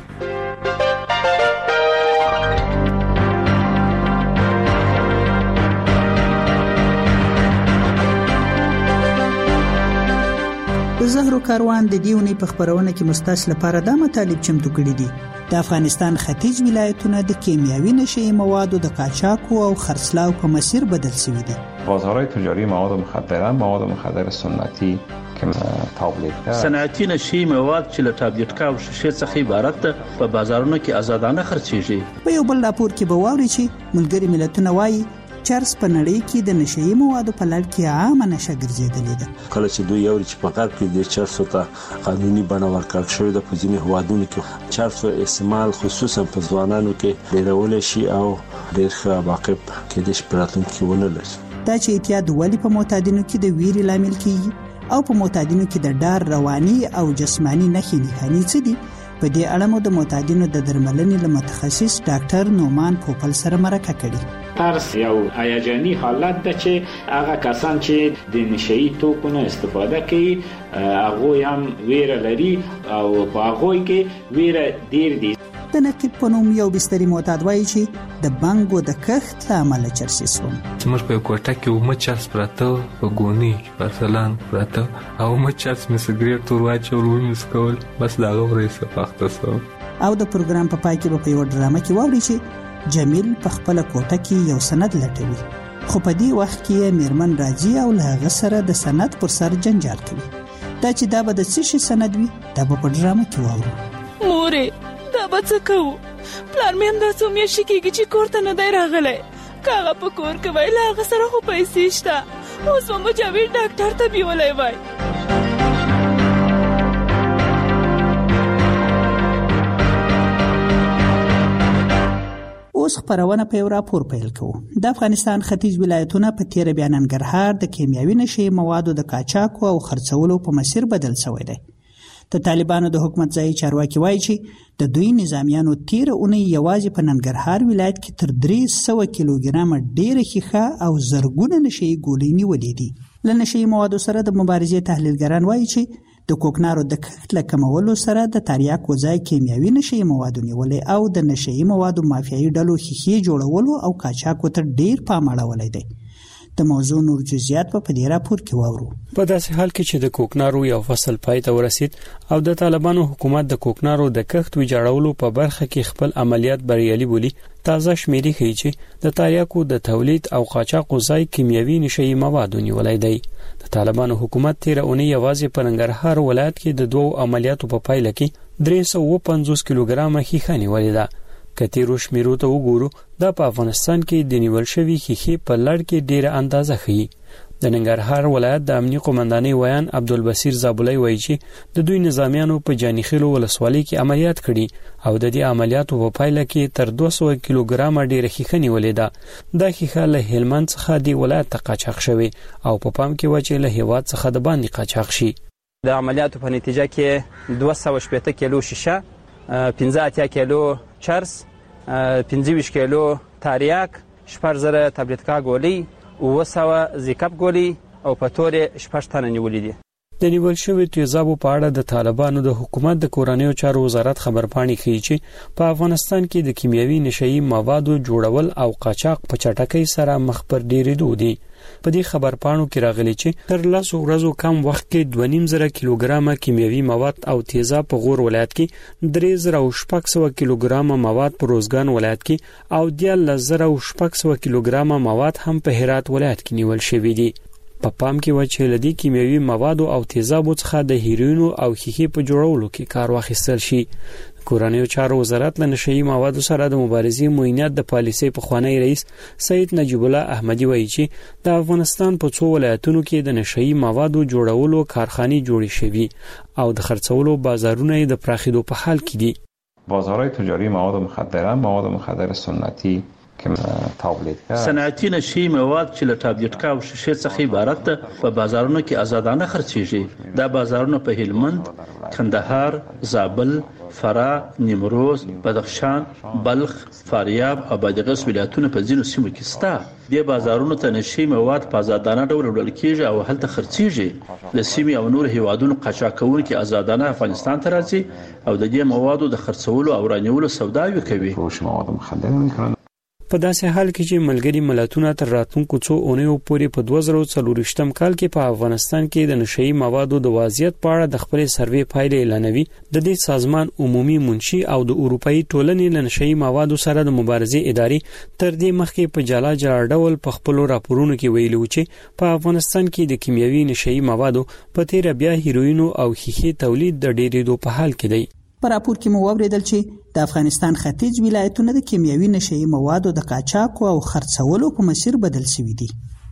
Speaker 20: د زهرو کاروان د دې اونۍ په خبرونه کې مستاس لپاره د مطالب چمتو کړي دي. د افغانستان ختیځ ولایتونه د کیمیاوي نشئی موادو د قاچاق او خرڅلاو په مسیر بدل شوي دي.
Speaker 21: بازارهای تجاری مواد مخدره، مواد مخدر سنتی که تابلیت ده،
Speaker 22: صنعتی نشئی مواد چې له تابلیت کا او شیشه څخه عبارت ده په بازارونو کې آزادانه خرڅېږي.
Speaker 20: په یو بل راپور کې به واوري چې ملګری ملتونه وایي چرس په نړۍ کې د نشئی موادو په لړ کې عامه نشه ګرځېدلې ده.
Speaker 23: کله چې دوی یو چې په غرب کې د چرسو ته قانوني بڼه ورکړل شوې ده په ځینې هوادونو کې چرسو استعمال خصوصا په ځوانانو کې ډېرول شي او ډېر ښه واقع کېدای شي په راتلونکي کې ونه لري.
Speaker 20: دا چې اعتیاد ولې په معتادینو کې د ویرې لامل کیږي او په معتادینو کې د ډار رواني او جسمانی نښې نښانې څه دي؟ په دې اړه مو د معتادینو د درملنې له متخصص ډاکټر نومان پوپل سره مرکه کړې.
Speaker 24: ترس یو هیجاني حالت ده چې هغه کسان چې د نشئی توکو نه استفاده کوي هغه هم ویره لري او په هغه کې ویره ډیر دي.
Speaker 20: د نقیب په نوم یو بستري معتاد وایي چې د بانګو د کښت له امله چرسي شوم.
Speaker 2: زموږ په کوټه کې اومه چرس پراته په ګونی پرسلان پراته او اومه چرس مې سګریټ تور واچول ومې سکول بس دا غوړې سپاخته سو.
Speaker 20: او د پروګرام په پای کې به په یو ډرامه کې واوري چې جمیل په خپل کوټه کې یو سند لټوي خو په دې وخت کې میرمن راځي او له هغه سره د سند پر سر جنجال کوي. دا چې دا به د څه شي سند وي دا به په ډرامه کې واورو.
Speaker 7: مورې دا به څه کوو؟ پلار مې همداسې میاشتې کېږي چې کور ته نه دی راغلی. که هغه په کور کې وای له هغه سره خو پیسې شته اوس به مو جاوید ډاکټر ته بیولی وای.
Speaker 20: اوس خبرونه په یو راپور پیل کوو. د افغانستان ختیځ ولایتونه په تیر بیا ننګرهار د کیمیاوي نشي موادو د قاچاقو او خرڅولو په مسیر بدل شوی دی. د طالبانو د حکومت ځای چارواکي وایي چې د دوی نظامیانو تیر اونۍ یوازې په ننګرهار ولایت کې تر درې سوه کیلوګرام ډېره ښیښه او زرګونه نشي ګولۍ نیولې دي. له نشي موادو سره د مبارزې تحلیلګران وایي چې د کوکنارو د کښت له کمولو سره د تریاکو ځای کیمیاوي نشي موادو نیولې او د نشي موادو مافیایي ډلو ښیښې جوړولو او قاچاقو ته ډېر پام اړولی دی. د موضوع نور جزئیات په دې راپور کې واورو.
Speaker 8: په داسې حال کې چې د کوکنارو یو فصل پای ته ورسید او د طالبانو حکومت د کوکنارو د کښت ویجاړولو په برخه کې خپل عملیات بریالي بولي، تازه شمیرې ښیي چې د تریاکو د تولید او قاچاقو ځای کیمیاوي نشي موادو نیولای دی. د طالبانو حکومت تیر اونۍ یوازې په ننګرهار ولایت کې د دوو عملیاتو په پایله کې درې سوه پنځوس کیلوګرام ښیښه نیولې ده. که تیرو شمیرو ته وګورو دا په افغانستان کې د نیول شوي ښیښې په لړ کې ډیره اندازه ښیي. د ننګرهار ولایت د امنیه قومندانۍ ویان عبدالبصیر زابلی وایي چې د دوی نظامیانو په جانیخیلو ولسوالۍ کې عملیات کړي او د دې عملیاتو په پایله کې تر دوه سوه کیلوګرام ډیره ښیښه نیولې ده. دا ښیښه له هلمند څخه د ولایت ته قاچاق شوې او په پام کې و چې له هیواد څخه د باندې قاچاق شي.
Speaker 9: د عملیاتو په نتیجه کې دوه سوه شپېته کیلو شیشه، پنځه اتیا کیلو چرس، پنځه ویشت کیلو تریاک، شپږ زره تابلیتکا ګولۍ، اووه سوه زیکپ ګولۍ او په تورې شپږ تنه نیولي دي.
Speaker 8: د نیول شویو تیزابو په اړه د طالبانو د حکومت د کورنیو چارو وزارت خبرپاڼې ښیي چې په افغانستان کې د کیمیاوي نشهیي موادو جوړول او قاچاق په چټکۍ سره مخ پر ډیرېدو دي. په دې خبرپاڼو کې راغلي چې تر لسو ورځو کم وخت کې دوه نیم زره کیلوګرامه کیمیاوي مواد او تیزاب په غور ولایت کې، درې زره او شپږ سوه کیلوګرامه مواد په روزګان ولایت کې او دیارلس زره او شپږ سوه کیلوګرامه مواد هم په هرات ولایت کې نیول شوي دي. په پام کې و چې لدی کیمیاوي موادو او تیزابو څخه د هیروینو او ښیښې په جوړولو کې کار واخیستل شي. کورنیو چارو وزارت له نشهیي موادو سره د مبارزې معینات د پالیسۍ پخوانی رئیس سید نجیب الله احمدي وایي چې د افغانستان په څو ولایتونو کې د نشهیي موادو جوړولو کارخانې جوړې شوي او د خرڅولو بازارونه د پراخېدو په حال کې دي.
Speaker 21: بازارهای تجاری مواد مخدره، مواد مخدر سنتی
Speaker 22: صنعتي نشي مواد چې له تابلیتکا او شیشې څخه عبارت ده په بازارونو کې آزادانه خرڅېږي. دا بازارونه په هلمند، کندهار، زابل، فراه، نیمروز، بدخشان، بلخ، فاریاب او بادغیس ولایتونو په ځینو سیمو کې شته. دې بازارونو ته نشي مواد په آزادانه ډول وړل کېږي او هلته خرڅېږي. د سیمې او نور هیوادونو قاچاقونکي آزادانه افغانستان ته راځي او د دې موادو د خرڅولو او رانیولو سوداوي کوي.
Speaker 8: په داسې حال کې چې ملګري ملتونه تر راتلونکو څو اونیو پورې په دوه زره څلورویشتم کال کې په افغانستان کې د نشهیي موادو د وضعیت په اړه د خپلې سروې پایلې اعلانوي، د دې سازمان عمومي منشي او د اروپאי ټولنې له نشهیي موادو سره د مبارزې ادارې تر دې مخکې په جلا جلا ډول په خپلو راپورونو کې ویلي و چې په افغانستان کې د کیمیاوي نشهیي موادو په تیره بیا هیروینو او ښیښې تولید د ډېرېدو په حال کې دی.
Speaker 20: په راپور کې مو واوریدل چې د افغانستان ختیځ ولایتونه د کیمیاوي نشهیي موادو د قاچاقو او خرڅولو په مسیر بدل شوي دي.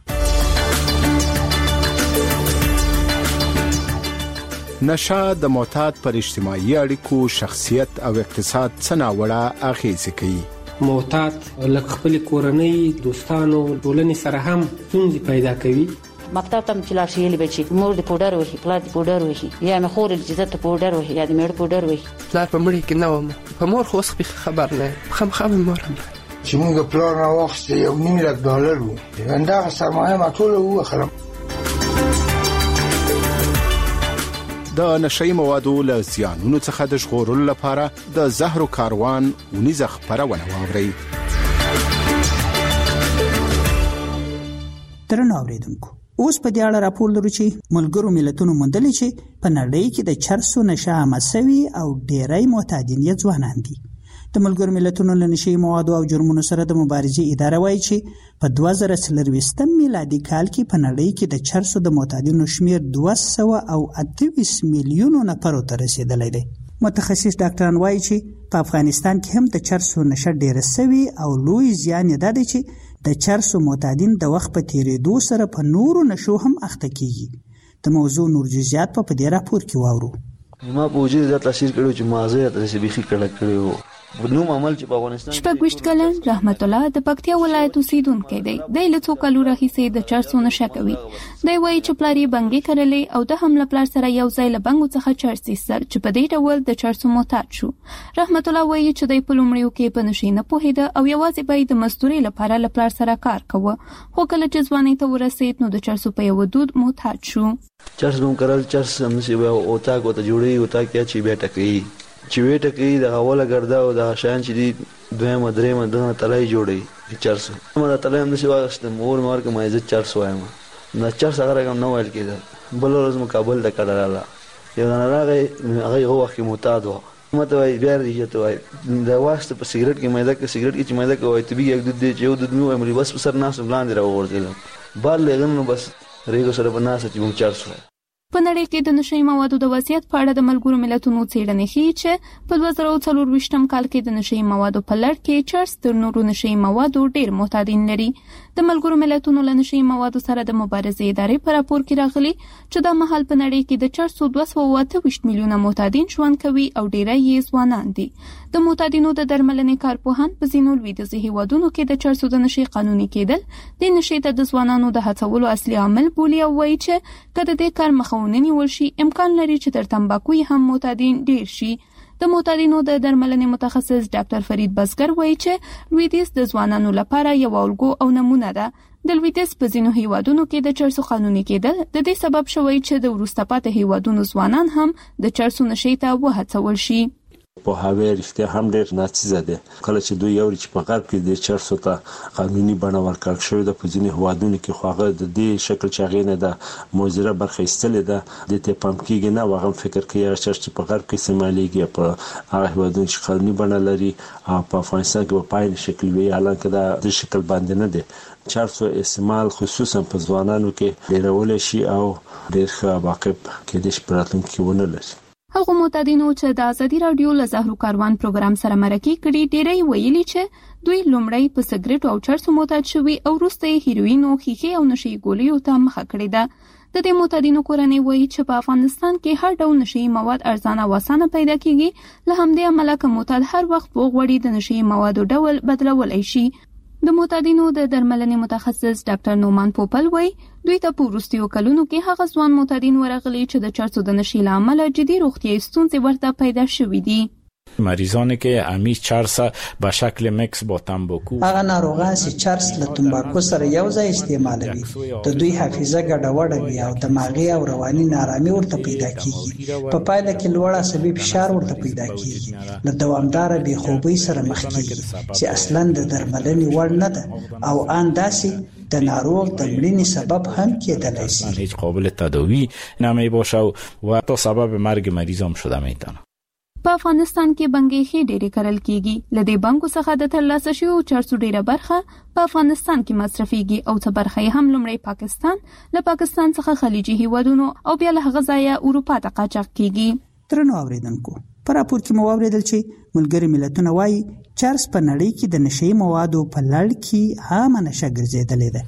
Speaker 25: نشه د معتاد پر اجتماعي اړیکو، شخصیت او اقتصاد څه ناوړه اغیزې کوي.
Speaker 26: معتاد لکه خپل کورنۍ، دوستانو، ټولنې سره هم ستونزې پیدا کوي.
Speaker 27: مکتب ته چې لاړ شي یې به چې مور د پوډر وهي، پلار د پوډر وهي، یا مې خور چې زه ته پوډر وهي یا د میړه پوډر وهي.
Speaker 28: پلار په مړي کې نه وم، په مور خو اوس خبر نه یم، خامخا مې مور هم
Speaker 29: چې موږ پلار راواخیسته یو نیم لک ډالر و، همدغه سرمایه ما ټوله ووخلم.
Speaker 25: د نشئی موادو له زیانونو څخه د ژغورلو لپاره د زهرو کاروان ونیزه خپرونه واورئ.
Speaker 20: درنو اوریدونکو، اوس په دې اړه راپور لرو چې ملګرو ملتونو موندلي چې په نړۍ کې د چرسو نشه عامه سوي او ډېری معتادین یې ځوانان دي. د ملګرو ملتونو له نشهیي موادو او جرمونو سره د مبارزې اداره وایي چې په دوه زره څلرویشتم میلادي کال کې په نړۍ کې د چرسو د معتادینو شمیر دوه سوه او اته ویشت میلیونو نفرو ته رسیدلی دی. متخصص ډاکټران وایي چې په افغانستان کې هم د چرسو نشه ډېره سوي او لوی زیان یې دا دی چې د چرسو معتادین د وخت په تیریدو سره په نورو نشو هم اخته کیږي. د موضوع نور جزئیات په دې راپور کې واورو.
Speaker 3: ما په وجود دا تاثیر کړو چې مازه د بيخي کړه کړو نو عمل چې په افغانستان
Speaker 4: شپږ کلن رحمت الله د پکتیا ولایت اوسیدونکی دی. د لڅو کالو راهیسې د چرسو نشه کوي. دی وایي چې پلاری بنګي کړلې او د حمله پلار سره یو ځای له بنګو څخه چرسي سر چې په دې ډول د چرسو معتاد شو. رحمت الله وایي چې د پلومړیو کې په نشي نه پوهیده او یوازې به د مزدوري لپاره له پلار سره کار کوي. خو کله چې ځواني ته ورسید نو د چرسو په یو دود معتاد شو.
Speaker 3: چرس هم کړل، چرس هم نشي به او تا کو ته جوړي او تا کې چې به ټکې چې وې ټکې د اوله ګرځا او د شان چې دی دویمه درېمه دغه تلای جوړي چرس ما د تلای هم نشي واغست مور مار کې ما عزت چرس وایم نه چرس هغه کوم نو ویل کېده. بل ورځ مقابل د کړه یو نه راغی هغه یو وخت معتاد و مته وای بیا ریږي ته وای د واسطه په سیګریټ کې مېدا کې سیګریټ کې چې مېدا کې وای ته به یک د دې یو د نو امري بس سر ناس بلاندې راوړل بل لګنو بس ریګو سره بناسه چې مونږ چرس وای.
Speaker 4: په نړۍ کې د نشهیي موادو د وضعیت په اړه د ملګرو ملتونو څېړنې ښیي چې په دوه زره څلرویشتم کال کې د نشهیي موادو په لړ کې چرس تر نورو نشهیي موادو ډېر معتادین لري. د ملګرو ملتونو له نشهیي موادو سره د مبارزې ادارې په راپور کې راغلي چې دا مهال په نړۍ کې د چرسو دوه سوه اته ویشت میلیونه معتادین ژوند کوي او ډېری یې ځوانان دي. د معتادینو د درملنې کارپوهان په ځینو لویدیځي هېوادونو کې د چرسو د نشې قانوني کېدل د نشې ته د ځوانانو د هڅولو اصلي عامل بولي او وایي چې که د دې کار مخه ونه نیول شي امکان لري چې تر تمباکو هم معتادین ډېر شي. د معتادینو د درملنې متخصص ډاکټر فرید بزګر وایي چې لویدیځ د ځوانانو لپاره یو الګو او نمونه ده. د لویدیځ په ځینو هېوادونو کې د چرسو قانوني کېدل د دې سبب شوی چې د وروسته پاتې هېوادونو ځوانان هم د چرسو نشې ته وهڅول شي.
Speaker 23: په هغه رښتیا هم ډېر ناڅیزه ده کله چې دوی یو چې په غرب کې د چرسو ته قانوني بڼه ورکړل شوې ده. په ځینې هېوادونو کې خو هغه د دې شکل چې هغې نه ده مؤثره برخه ایستلې ده دې ته پام کېږي نه. هغه فکر کوي هغه چرس چې په غرب کې استعمالیږي په هغه هېوادونو چې قانوني بڼه لري او په افغانستان کې په پایل شکل وي حالانکه دا د شکل باندې نه دی. چرسو استعمال خصوصا په ځوانانو کې ډېرول شي او ډېر ښه واقف کېدای شي په راتلونکي کې ونه لري.
Speaker 4: هغه معتادینو چې د ازادي راډیو له زهرو کاروان پروګرام سره مرکه کړي ډېری ویلي چې دوی لومړی په سګریټ او چرسو معتاد شوي او وروسته یې هیروین او ښیښې او نشهیي ګولیو ته مخه کړې ده. د دې معتادینو کورنۍ وایي چې په افغانستان کې هر ډول نشهیي مواد ارزانه او اسانه پیدا کیږي. له همدې امله که معتاد هر وخت وغواړي د نشهیي موادو ډول بدلولی شي. د معتادینو د درملنې متخصص ډاکټر نومان پوپل وایي دوی ته په وروستیو کلونو کې هغه ځوان معتادین ورغلي چې د چرسو د نشې له امله جدي روغتیایي ستونزې ورته پیدا شوي دي.
Speaker 6: مریضانی که همی چرس به شکل مکس با تنباکو
Speaker 20: هغه ناروغان چې چرس له تنباکو سره یو ځای استعمالوي د دوی حافظه ګډوډه وي او دماغي او رواني نارامي ورته پیدا کیږي. په پایله کې لوړ عصبي فشار ورته پیدا کیږي. له دوامدار بې خوبۍ سره مخ کیږي چې اصلا د درملنې وړ نه ده او ان داسې د ناروغ د مړینې سبب هم کېدلی شي.
Speaker 6: هیچ قابل تداوی نمی باشه و تا سبب مرگ مریض هم شده میتونه.
Speaker 4: په افغانستان کې بنګې ډېرې کرل کیږي. لدې بنګو څخه د ترلاسه شویو چرسو ډېره برخه په افغانستان کې مصرفيږي او څه برخه یې هم لومړی پاکستان له پاکستان څخه خلیجي هیوادونو او بیا له هغه ځایه اروپا ته قاچاق کیږي.
Speaker 20: درنو اوریدونکو په راپور کې مو واوریدل چې ملګري ملتونه وایي چرس په نړۍ کې د نشهیي موادو په لړ کې عامه نشه ګرځېدلې ده.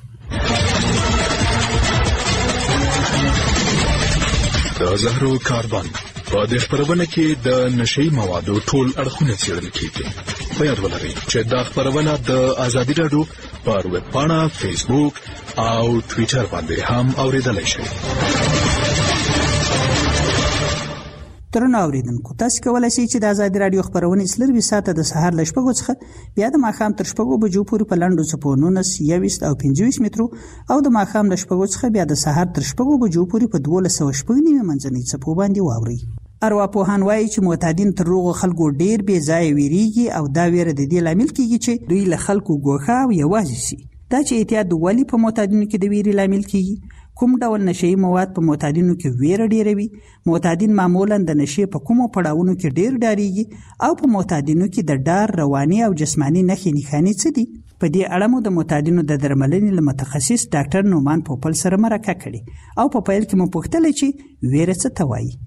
Speaker 25: د زهرو کاروان په دې خبرونه کې د نشهیي موادو ټول اړخونه څېړل کیږي. په یاد ولرئ چې دا خبرونه د ازادي راډیو پر ویب پاڼه، فیسبوک او ټویټر باندې هم اوریدلای شئ.
Speaker 20: ترونه اوریدونکو تاسو کولای شئ چې د آزادي رادیو خبرونه سلروي ساعته د سهار ل شپږو څخه بیا د ماښام تر شپږو بجو پورې په لنډو څپو نولس یویشت او پنځه ویشت مترو او د ماښام ل شپږو څخه بیا د سهار تر شپږو بجو پورې په دولس سوه شپږ نیمې منځنۍ څپو باندې واورئ. ارواپوهان وایي چې معتادین تر روغو خلکو ډیر بې ځایه ویریږي او دا ویره د دې لامل کیږي چې دوی له خلکو ګوښه او یوازې سي. دا چې اعتیاد ولې په معتادینو کې د ویرې لامل کیږي؟ کوم ډول نشئی مواد په معتادینو کې ویره ډیروي؟ معتادین معمولا د نشې په کومو پړاوونو کې ډیر ډاریږي او په معتادینو کې د ډار رواني او جسمانی نښې نښانې څه دي؟ په دې اړه مو د معتادینو د درملنې له متخصص ډاکټر نومان پوپل سره مرکه کړې او په پیل کې مو پوښتل چې ویره څه ته وایي.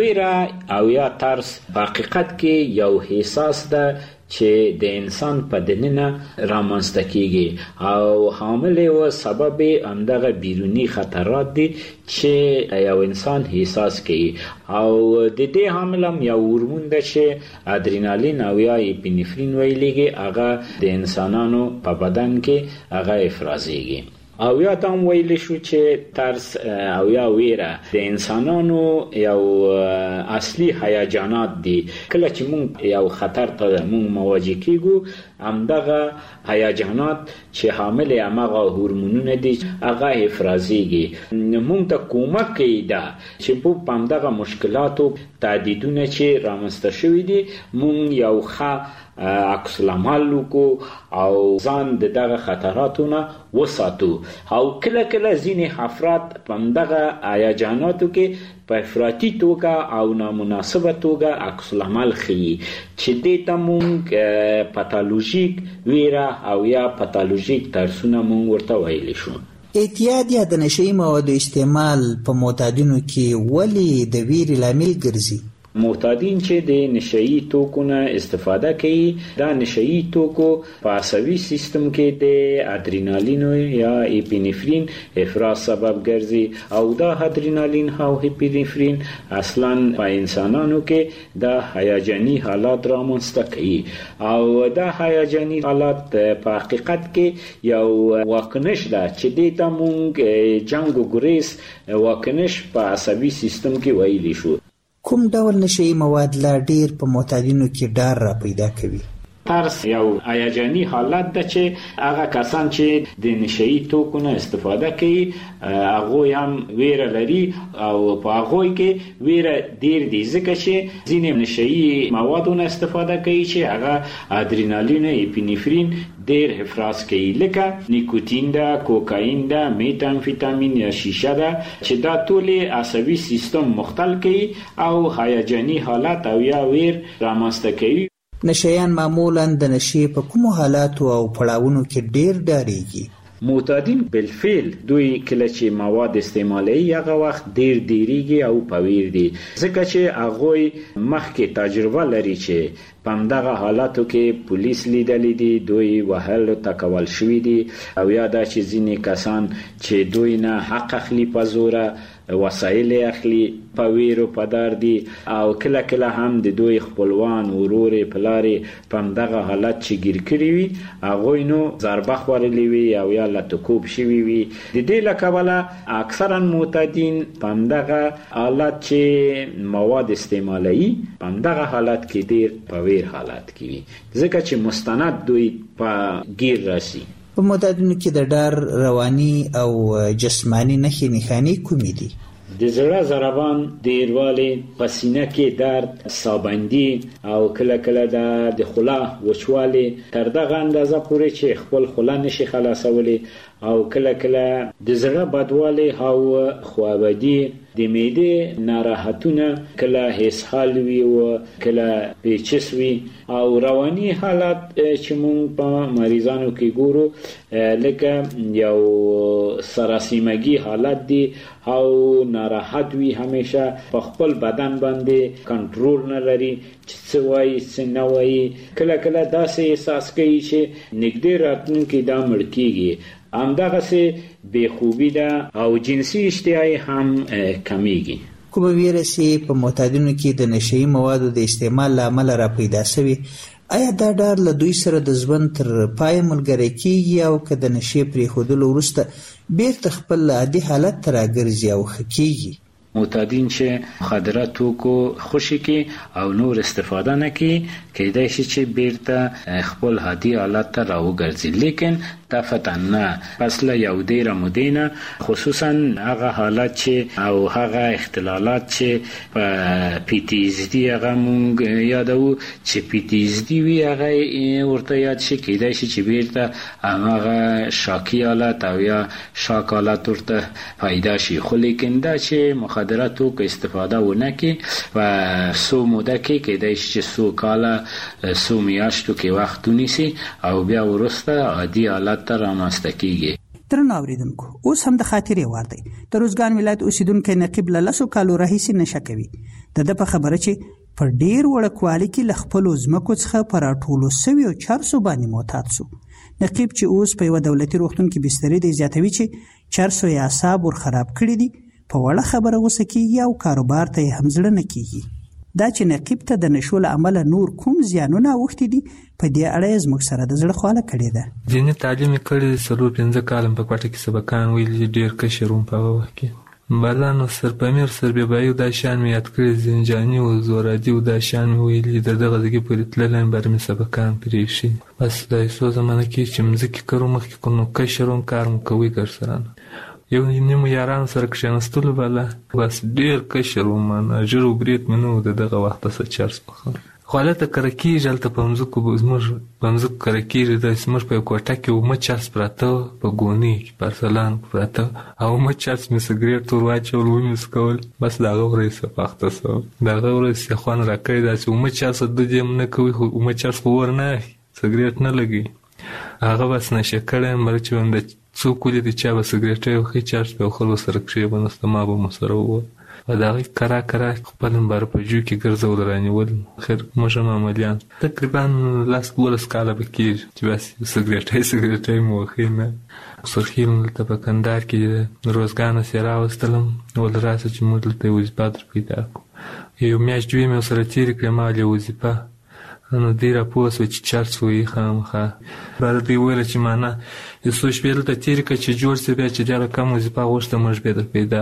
Speaker 24: ویره او یا ترس په حقیقت کې یو احساس ده چې د انسان په دننه رامنځته کیږي او حامل او سبب همدغه بیرونی خطرات دي چې یو انسان احساس کوي او د دې حامل هم یو هورمون ده چې ادرینالین او یا اپینفرین ویلېږي، هغه د انسانانو په بدن کې هغه افرازېږي. او یا دام ویل شو چې ترس او یا ویره د انسانانو یو اصلي هیجانات دي. کله چې مونږ یو خطر ته مونږ مواجه کیږو، همدغه هیجانات چې حامل هغه هورمونونه دي هغه افرازېږي. مونږ ته کومک کوي دا چې په همدغه مشکلاتو تعدیدونه چې رامنځته شوي دي مونږ یو ښه عکس العمل وکړو او ځان د دغه خطراتو نه وساتو. او کله کله ځینې افراد په همدغه هیجاناتو کې په افراطي توګه او نامناسبه توګه عکس العمل ښیي چې دې ته مونږ پاتالوژیک ویره او یا پاتالوژیک ترسونه مونږ ورته ویلی شو.
Speaker 20: اعتیاد یا د نشئی موادو استعمال په معتادینو کې ولې د ویرې لامل ګرځي؟
Speaker 24: معتادین چې د نشئی توکو نه استفاده کوي، دا نشئی توکو په عصبي سیستم کې د ادرینالین یا اپینفرین افراز سبب ګرځي او دا ادرینالین او اپینفرین اصلا په انسانانو کې دا هیجاني حالات رامنځته کوي او دا هیجاني حالات په حقیقت کې یو واکنش ده چې دې ته مونږ جنگ و ګریز واکنش په عصبي سیستم کې ویلی شو.
Speaker 20: کوم ډول نشئی مواد لا ډیر په معتادینو کې ډار را پیدا کوي؟
Speaker 24: ترس یو هیجاني حالت ده چې هغه کسان چې د نشئی توکو نه استفاده کوي هغه هم ویره لري او په هغه کې ویره ډیر دي ځکه چې ځینې نشئی موادو نه استفاده کوي چې هغه ادرینالین اپینفرین ډیر افراز کوي، لکه نیکوتین ده، کوکاین ده، میتامفیتامین یا شیشه ده چې دا ټول عصبي سیستم مختل کوي او هیجاني حالت او یا ویر رامنځته کوي.
Speaker 20: نشیان معمولا د نشې په کومو حالاتو او پړاوونو کې ډیر ډاریږي؟
Speaker 24: معتادین بالفعل دوی کله چې مواد استعمالوي هغه وخت ډیر ډیریږي او پویر دي ځکه چې هغه مخکې تجربه لري چې په همدغه حالاتو کې پولیس لیدلي دي، دوی وهلو تکول شوي دي او یا دا چې ځینې کسان چې دوی نه حق اخلي په زوره وسایل اخلي په ویرو په دار دي او کله کله هم د دوی خپلوان ورورې پلارې په همدغه حالت چې ګیر کړي وي هغوی نو ضربه خوړلې وي او یا لټکوب شوي وي. د دې له کبله اکثرا معتادین په همدغه حالت چې مواد استعمالوي په همدغه حالت کې ډیر په ویر حالت کې وي ځکه چې مستند دوی په ګیر راسي.
Speaker 20: په معتادینو کې د ډار رواني او جسمانی نښې نښانې کومې دي؟
Speaker 24: د زړه ضربان ډیروالی، په سینه کې درد، سابندي او کله کله د خوله وچوالی تر دغه اندازه پورې چې خپل خوله نشي خلاصولی او کله کله د زړه بدوالی او خوابدي، د معدې ناراحتونه، کله اسهال وي او کله پیچس وي او رواني حالت چې مونږ په مریضانو کې ګورو لکه یو سراسیمگی حالت دی او ناراحت وي، همیشه په خپل بدن باندې کنټرول نه لري چې څه وایي څه نه وایي، کله کله داسې احساس کوي چې نږدې راتلونکي دا مړ کیږي. همدغسې بېخوبي ده او جنسي اشتهایی هم کمیږي.
Speaker 20: کومه ویره چې په معتادینو کې د نشئی موادو د استعمال له امله را پیدا شوي، آیا دا ډار له دوی سره د ژوند تر پای ملګری کیږي او که د نشې پرېښودلو وروسته بیرته خپل عادي حالت ته راګرځي او ښه کیږي؟
Speaker 24: معتادین چې مخدره توکو خوشي کې او نور استفاده نه کوي کېدای شي چې بیرته خپل عادي حالت ته راوګرځي، لیکن طرفاً نه پس له یو ډیره مودینه خصوصا هغه حالت چې او هغه اختلالات چې په پی تی ایس دی هغه مونږ یادو چې پی تی ایس دی وی هغه ورته یاد شي کېدای شي چې بیرته هغه شاکی حالت او یا شاک حالت ورته پیدا شي، خو لیکن دا چې مخدره توکو استفاده ونه کوي و سو موده کې کېدای شي چې سو کاله سو میاشتو کې وخت ونیسي او بیا ورسته عادي حالت ته رامنځته کیږي.
Speaker 20: درنو اوریدونکو، اوس هم د خاطرې وار دی. د روزګان ولایت اوسیدونکو نقیب له لسو کالو راهیسې نشه کوي. د ده په خبره چې پر ډیر وړوکوالي کې له خپلو ځمکو څخه په راټولو سویو چرسو باندې معتاد سو. نقیب چې اوس په یوه دولتي روغتون کې بسترې دی زیاتوي چې چرسو یې اعصاب ور خراب کړي دي، په وړه خبره غوسه کېږي او کاروبار ته یې هم زړه نه کېږي. دا چې نقیب ته د نشو له امله نور کوم زیانونه اوښتي دي په دې اړه یې زموږ سره د زړه خواله کړې ده.
Speaker 2: دیني تعلیم یې کړی څلور پنځه کاله په کوټه کې سبقان ویلي، ډېر کشر وم په هغه وخت کې. بلانو سرپمیر سربیبایي دا شیان مې یاد کړي، زنجاني و زورادي و دا شیان مې ویلي، د دغه ځګې پورې تللی یم بر مې سبقان پرېښي. بس د یسو زمانه کې چې مځکې کرو مخکې کړو نو کشر وم کار مو کوي ګرسره نه یو نیمو یارانو سره کښېنستلو بله بس ډېر کشر وم، ژر وبرېد مې نه و د دغه وخته څه چرس پخه خو هلته کره کېږي، هلته په مځکو زموږ په مځکو کره کېږي، داسې زموږ په یو کوټه کې اومه چرس پراته په ګونۍ کې پارسلان پراته او اومه چرس مې سګرېټ ور واچول ومې څکول. بس د هغه ورځې څه پاخته سوم، د هغه ورځې خوند راکړی داسې اومه چرس دود یې هم نه کوي، خو اومه چرس خو ور نه اخلي، سګرېټ نه لګوي. هغه بس نشه کړی یم بل چې وم د څوک ولیدي چا به سګرېټ وخي چرس به یو خلکو سره کښېبنسته ما به مو سره ووت و د هغې کرا کرا خپل هم باره په جو کې ګرځول رانیول. خیر موږ هم عملیان تقریبا لس دولس کاله به کېږي چې بس سګرېټی سګرېټی مو وخي نه. سرخیل دلته په کندهار کې روزګان سې راوستلم، ول راسه چې موږ دلته یې وظیفه در پیدا کړو. یو میاشت دوې مې ورسره تېرې کړې، ما ول یې وظیفه نو دی راپوه سوه چې چرس وایي خامخا. باره دوی ویله چې معنا یو څو شپې دلته تېرې کړه چې جوړ سې بیا چې ډېره کم وظیفه غوښته موږ بیا در پیدا.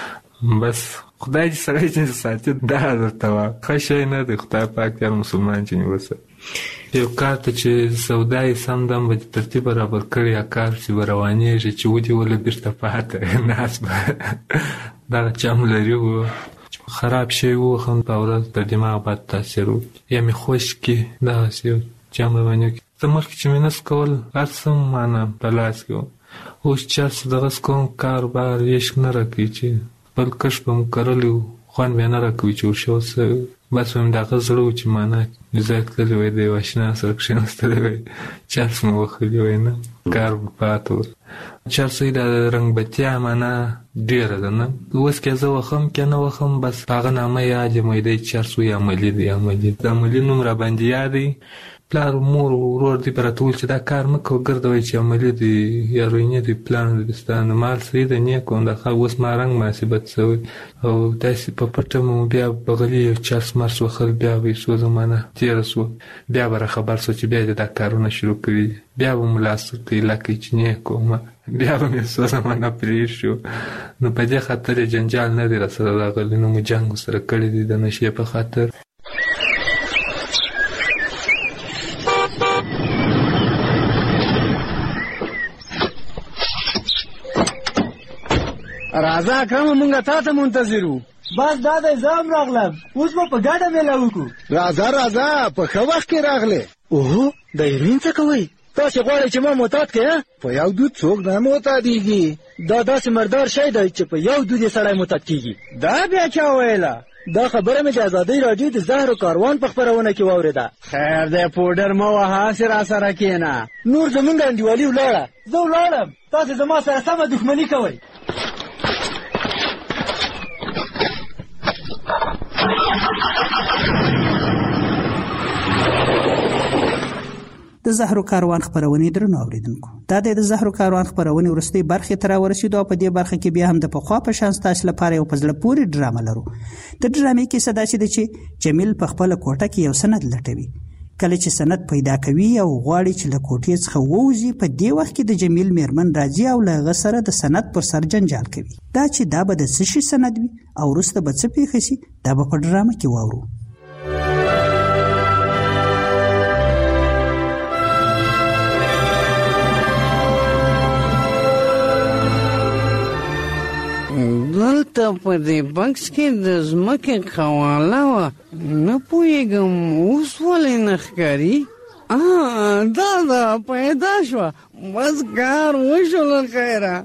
Speaker 2: بس خدای دې سړی چې ساتي دا درته وه ښه شی نه دی، خدای پاک دې هر مسلمان چې نیوسه یو کار ته چې سودا یې سم دم به دې ترتیب برابر کړی، یا کار چې به روانېږي چې ودې وله بېرته پاته ناست به دغه چم لري و خراب شوی و، هم په ورځ د دماغ بد تاثیر و، یا مې خوش کې دغسې یو جام روانې کړي. ته مخکې چې مې نس کول هر څه مانه په لاس کې و، اوس چرس دغسې کوم کاروبار عشق نه راکوي چې خپل کښت به مو کرلی و، خوند بیا نه راکوي چې ورشو څه بس وایم د هغه زړه و چې معنا ځای تللی وی د یو اشنا سره کښېنستلی وی چرس مې وښلي وی نه کار به پاته و. چرس وی د رنګبتیا معنا ډېره ده نه، اوس که زه وخم که نه وخم بس هغه نامه یاد یم وی دی چرس وی عملي دی عملي د عملي نوم را باندې یاد دی. پلار مور ورور دی براته ویل چې دا کار مه کوه ګرده وایي چې عملي دی یا روینې دی پلان دی ستا نو مال صحیح ده نیک و دا اوس ما رنګ مناسبت شوی او داسې په پټه مو بیا بغلي یو چرس مرس وخل بیا به څو زمانه تېره سوه بیا به راخبر سو چې بیا دې دا کارونه شروع کړي دي، بیا به مو لاس ورته ایله کوي چې نیک ومه بیا به مې څو زمانه پرېښي و. نو په دې خاطر یې جنجال نه دی راسره راغلی، نو مو جنګ ورسره کړی دی د نشې په خاطر.
Speaker 10: راځه اکرم مونږ تا ته منتظر وو.
Speaker 11: بس دا دی زه هم راغلم، اوس به په ګډه میله وکړو.
Speaker 10: راځه راځه په ښه وخت کې راغلې. اوهو د هیروین څه کوئ؟ تاسې غواړئ چې ما معتاد کړې؟ په یو دود څوک نه معتادېږي. دا داسې مردار شی دی چې په یو دود یې سړی معتاد کېږي. دا بیا چا ویله؟ دا خبره مې د ازادۍ راډیو د زهرو کاروان په خپرونه کې واورېده. خیر دی پوډر مه وهه، هسې را سره کښېنه. نور زمونږ انډیوالي ولاړه.
Speaker 11: زه ولاړم، تاسې زما سره سمه دښمني کوئ.
Speaker 20: د زهرو کاروان خپرونې درنو اوریدونکو، دا د زهرو کاروان خپرونې وروستۍ برخې ته راورسېدو او په دې برخه کې بیا هم د پخوا په شان ستاسو لپاره یو په زړه پورې ډرامه لرو. د ډرامې کیسه داسې ده چې جمیل په خپله کوټه کې یو سند لټوي. کله چې سند پیدا کوي او غواړي چې له کوټې څخه ووځي، په دې وخت کې د جمیل میرمن راځي او له هغه سره د سند پر سر جنجال کوي. دا چې دا به د څه شي سند وي او وروسته به څه پېښه شي، دا به په ډرامه کې واورو.
Speaker 1: دلته په دې بکس کې د ځمکې قواله وه، نه پوهېږم اوس ولې نه ښکاري. دا ده پیدا شوه، بس کار وشو له خیره.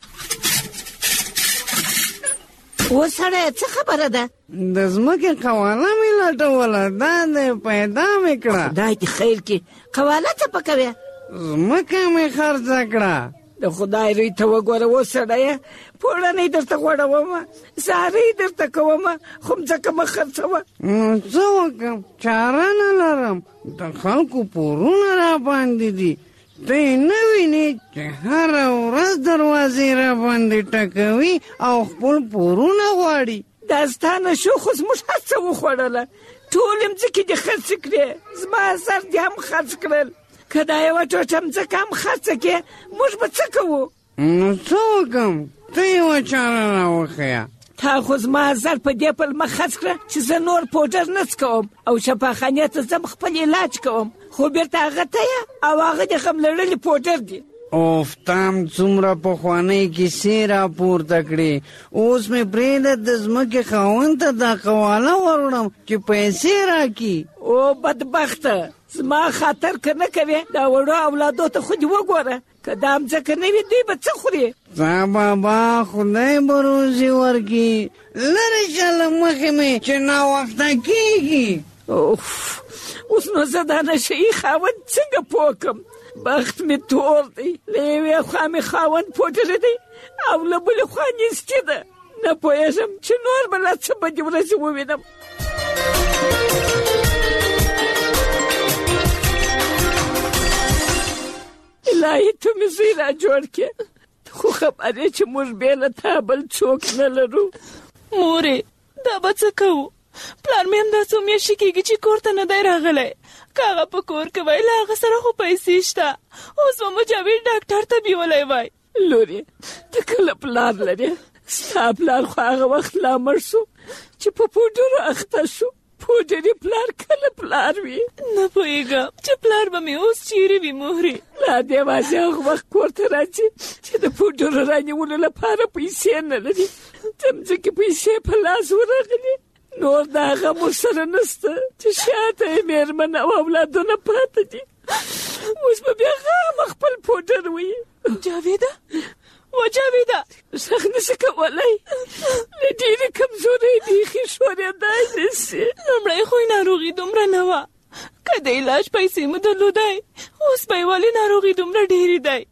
Speaker 5: اوس سړی څه خبره ده؟
Speaker 1: د ځمکې قواله مې لټوله، دا دی پیدا مې کړه.
Speaker 5: خدای دې خیر کړي. قواله څه پکوې؟
Speaker 1: ځمکه مې خرڅه کړه.
Speaker 5: د خدای روی ته وګوره اوس سړیه، پوړنۍ درته غوړومه، زارۍ درته کومه، خو مځکه مه خرڅوه.
Speaker 1: نو څه وکړم؟ چاره نه لرم، د خلکو پورونه را باندې دي. ته یې نه وینې چې هره ورځ دروازې را باندې ټکوي او خپل پورونه غواړي.
Speaker 5: دا ستا نه شو، خو زموږ هر څه وخوړله، ټولې مځکې دې خرڅې کړې، زما سر دې هم خرڅ کړل. که دا یوه ټوټه مځکه هم خرڅه کړې، موږ به څه کوو؟
Speaker 1: نو څه وکړم؟ ته یوه چاره را وښیه.
Speaker 5: تا خو زما زر په دې پلمه خرڅ کړه چې زه نور پوډر نه څکوم او شفاخانې ته ځم خپل علاج کوم، خو بیرته هغه ته یې او هغه د غم لړلي پوډر دي.
Speaker 1: اوف، تام څومره پخوانۍ کیسې راپورته کړې، اوس مې پرېږده د ځمکې خاوند ته دا قواله وروړم چې پیسې راکړي.
Speaker 5: او بدبخته، زما خاطر که نه کوې، دا وړو اولادو ته خو دې وګوره، که دا مځکه نه وي دوی به څه خوري؟
Speaker 1: تا بابا خدای به روزي ورکړي، لرې شه له مخې مې چې ناوخته کېږي.
Speaker 5: اوف، اوس نو زه دا نشهیي خاوند څنګه پوه کړم؟ بخت مې تور دی، له یوې خوا مې خاوند پوډرې دی او له بلې خوا نیستي ده. نه پوهېږم چې نور به لا څه بدې ورځې ووینم. الهي ته مې زوی را جوړ کړې، خو خبرې چې موږ بې له تا بل څوک نه لرو.
Speaker 7: مورې، دا به څه کوو؟ پلار مې همدا څو میاشتې کېږي چې کور ته نه دی راغلی. که هغه په کور کې وای، له هغه سره خو پیسې شته، اوس به مجاور ډاکټر ته بیولی وای.
Speaker 5: لورې، ته کله پلار لرې؟ ستا پلار خو هغه وخت لا مړ شو چې په پوډرو اخته شو. پوډري پلار کله پلار وي؟
Speaker 7: نه پوهېږم چې پلار به مې اوس چیرې وي مورې.
Speaker 5: لا دې یوازې هغه وخت کور ته راځي چې د پوډرو رانیولو لپاره پیسې نه لري. د مځکې پیسې په لاس ورغلي، نور د هغه مور سره نسته چې شاته یې مېرمن او اولادونه پاته دي. اوس به بیا غامه خپل پوډر وي.
Speaker 7: جاویده، و جاویده،
Speaker 5: غږ نشي کولی، له ډېرې کمزورۍ بیخي ښورېدای نشي.
Speaker 7: لومړی خو یې ناروغي دومره نه وه، که د علاج پیسې مو درلودی، اوس به یې ولې ناروغي دومره ډېرې دی؟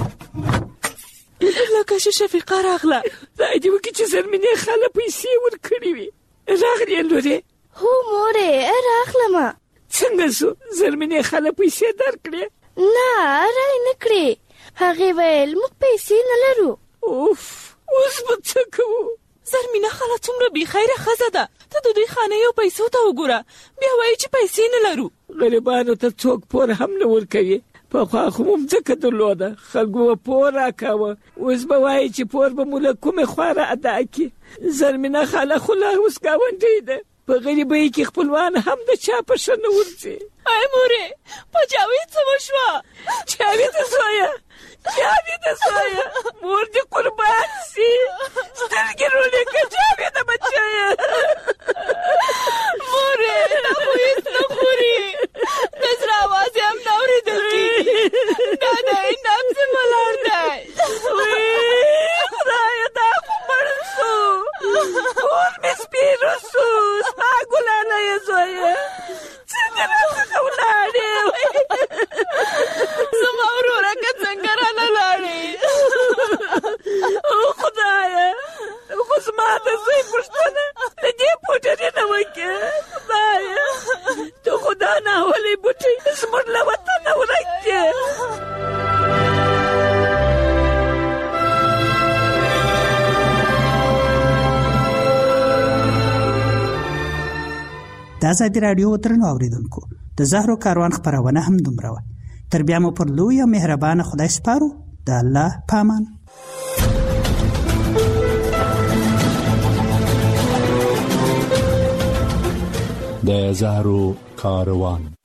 Speaker 7: لکه چې شفیقه راغله.
Speaker 5: خدای دې وکړي چې زرمینې خاله پیسې ورکړې وي. راغلې لورې؟
Speaker 12: هو مورې، راغلمه.
Speaker 5: څنګه شو؟ زرمینې خاله پیسې درکړې؟
Speaker 12: نه، رای نه کړې. هغې ویل موږ پیسې نه لرو.
Speaker 5: اوف، اوس به څه کوو؟
Speaker 7: زرمینه خاله څومره بېخیره ښځه ده، ته د دوی خانې او پیسو ته وګوره، بیا وایي چې پیسې نه لرو.
Speaker 5: غریبانو ته څوک پور هم نه ورکوي. پخوا خو مو مځکه درلوده، خلکو به پور راکاوه، اوس به وایي چې پور به مو له کومې خوا را ادا کړي. زرمینه خاله خو لا اوس ګاونډۍ ده، په غریبۍ کې خپلوان هم د چا په ښه نه ورځي.
Speaker 7: ای مورې، په جاوید څه وشوه؟
Speaker 5: جاویده زویه، جاویده زویه، مور دې قربان سي، سترګې رولې که جاویده بچیه.
Speaker 7: مورې، دا خو هېڅ نه خوري، د زړه آواز یې هم نه اورېدل کېږي، دا دی نبض یې ولاړ دی.
Speaker 5: خدایه، دا خو مړ شو، کور مې سپېره شو. ستا ګلانه یې زویه، څنګه راڅخه ولاړې؟
Speaker 7: زما وروره که څنګه رانه لاړې؟
Speaker 5: او خدایه، خو زما د زوی پوښتنه د دې پوډرې نه وکړه. خدایه، ته خو دا ناولې بوټی زموږ له وطنه ورک کړې.
Speaker 20: د د ازادي راډیو درنو اوریدونکو د زهرو کاروان خپرونه هم دومره وه. تر بیا مو پر لوی او مهربانه خدای سپارو. د الله په امان.
Speaker 25: د زهرو کاروان.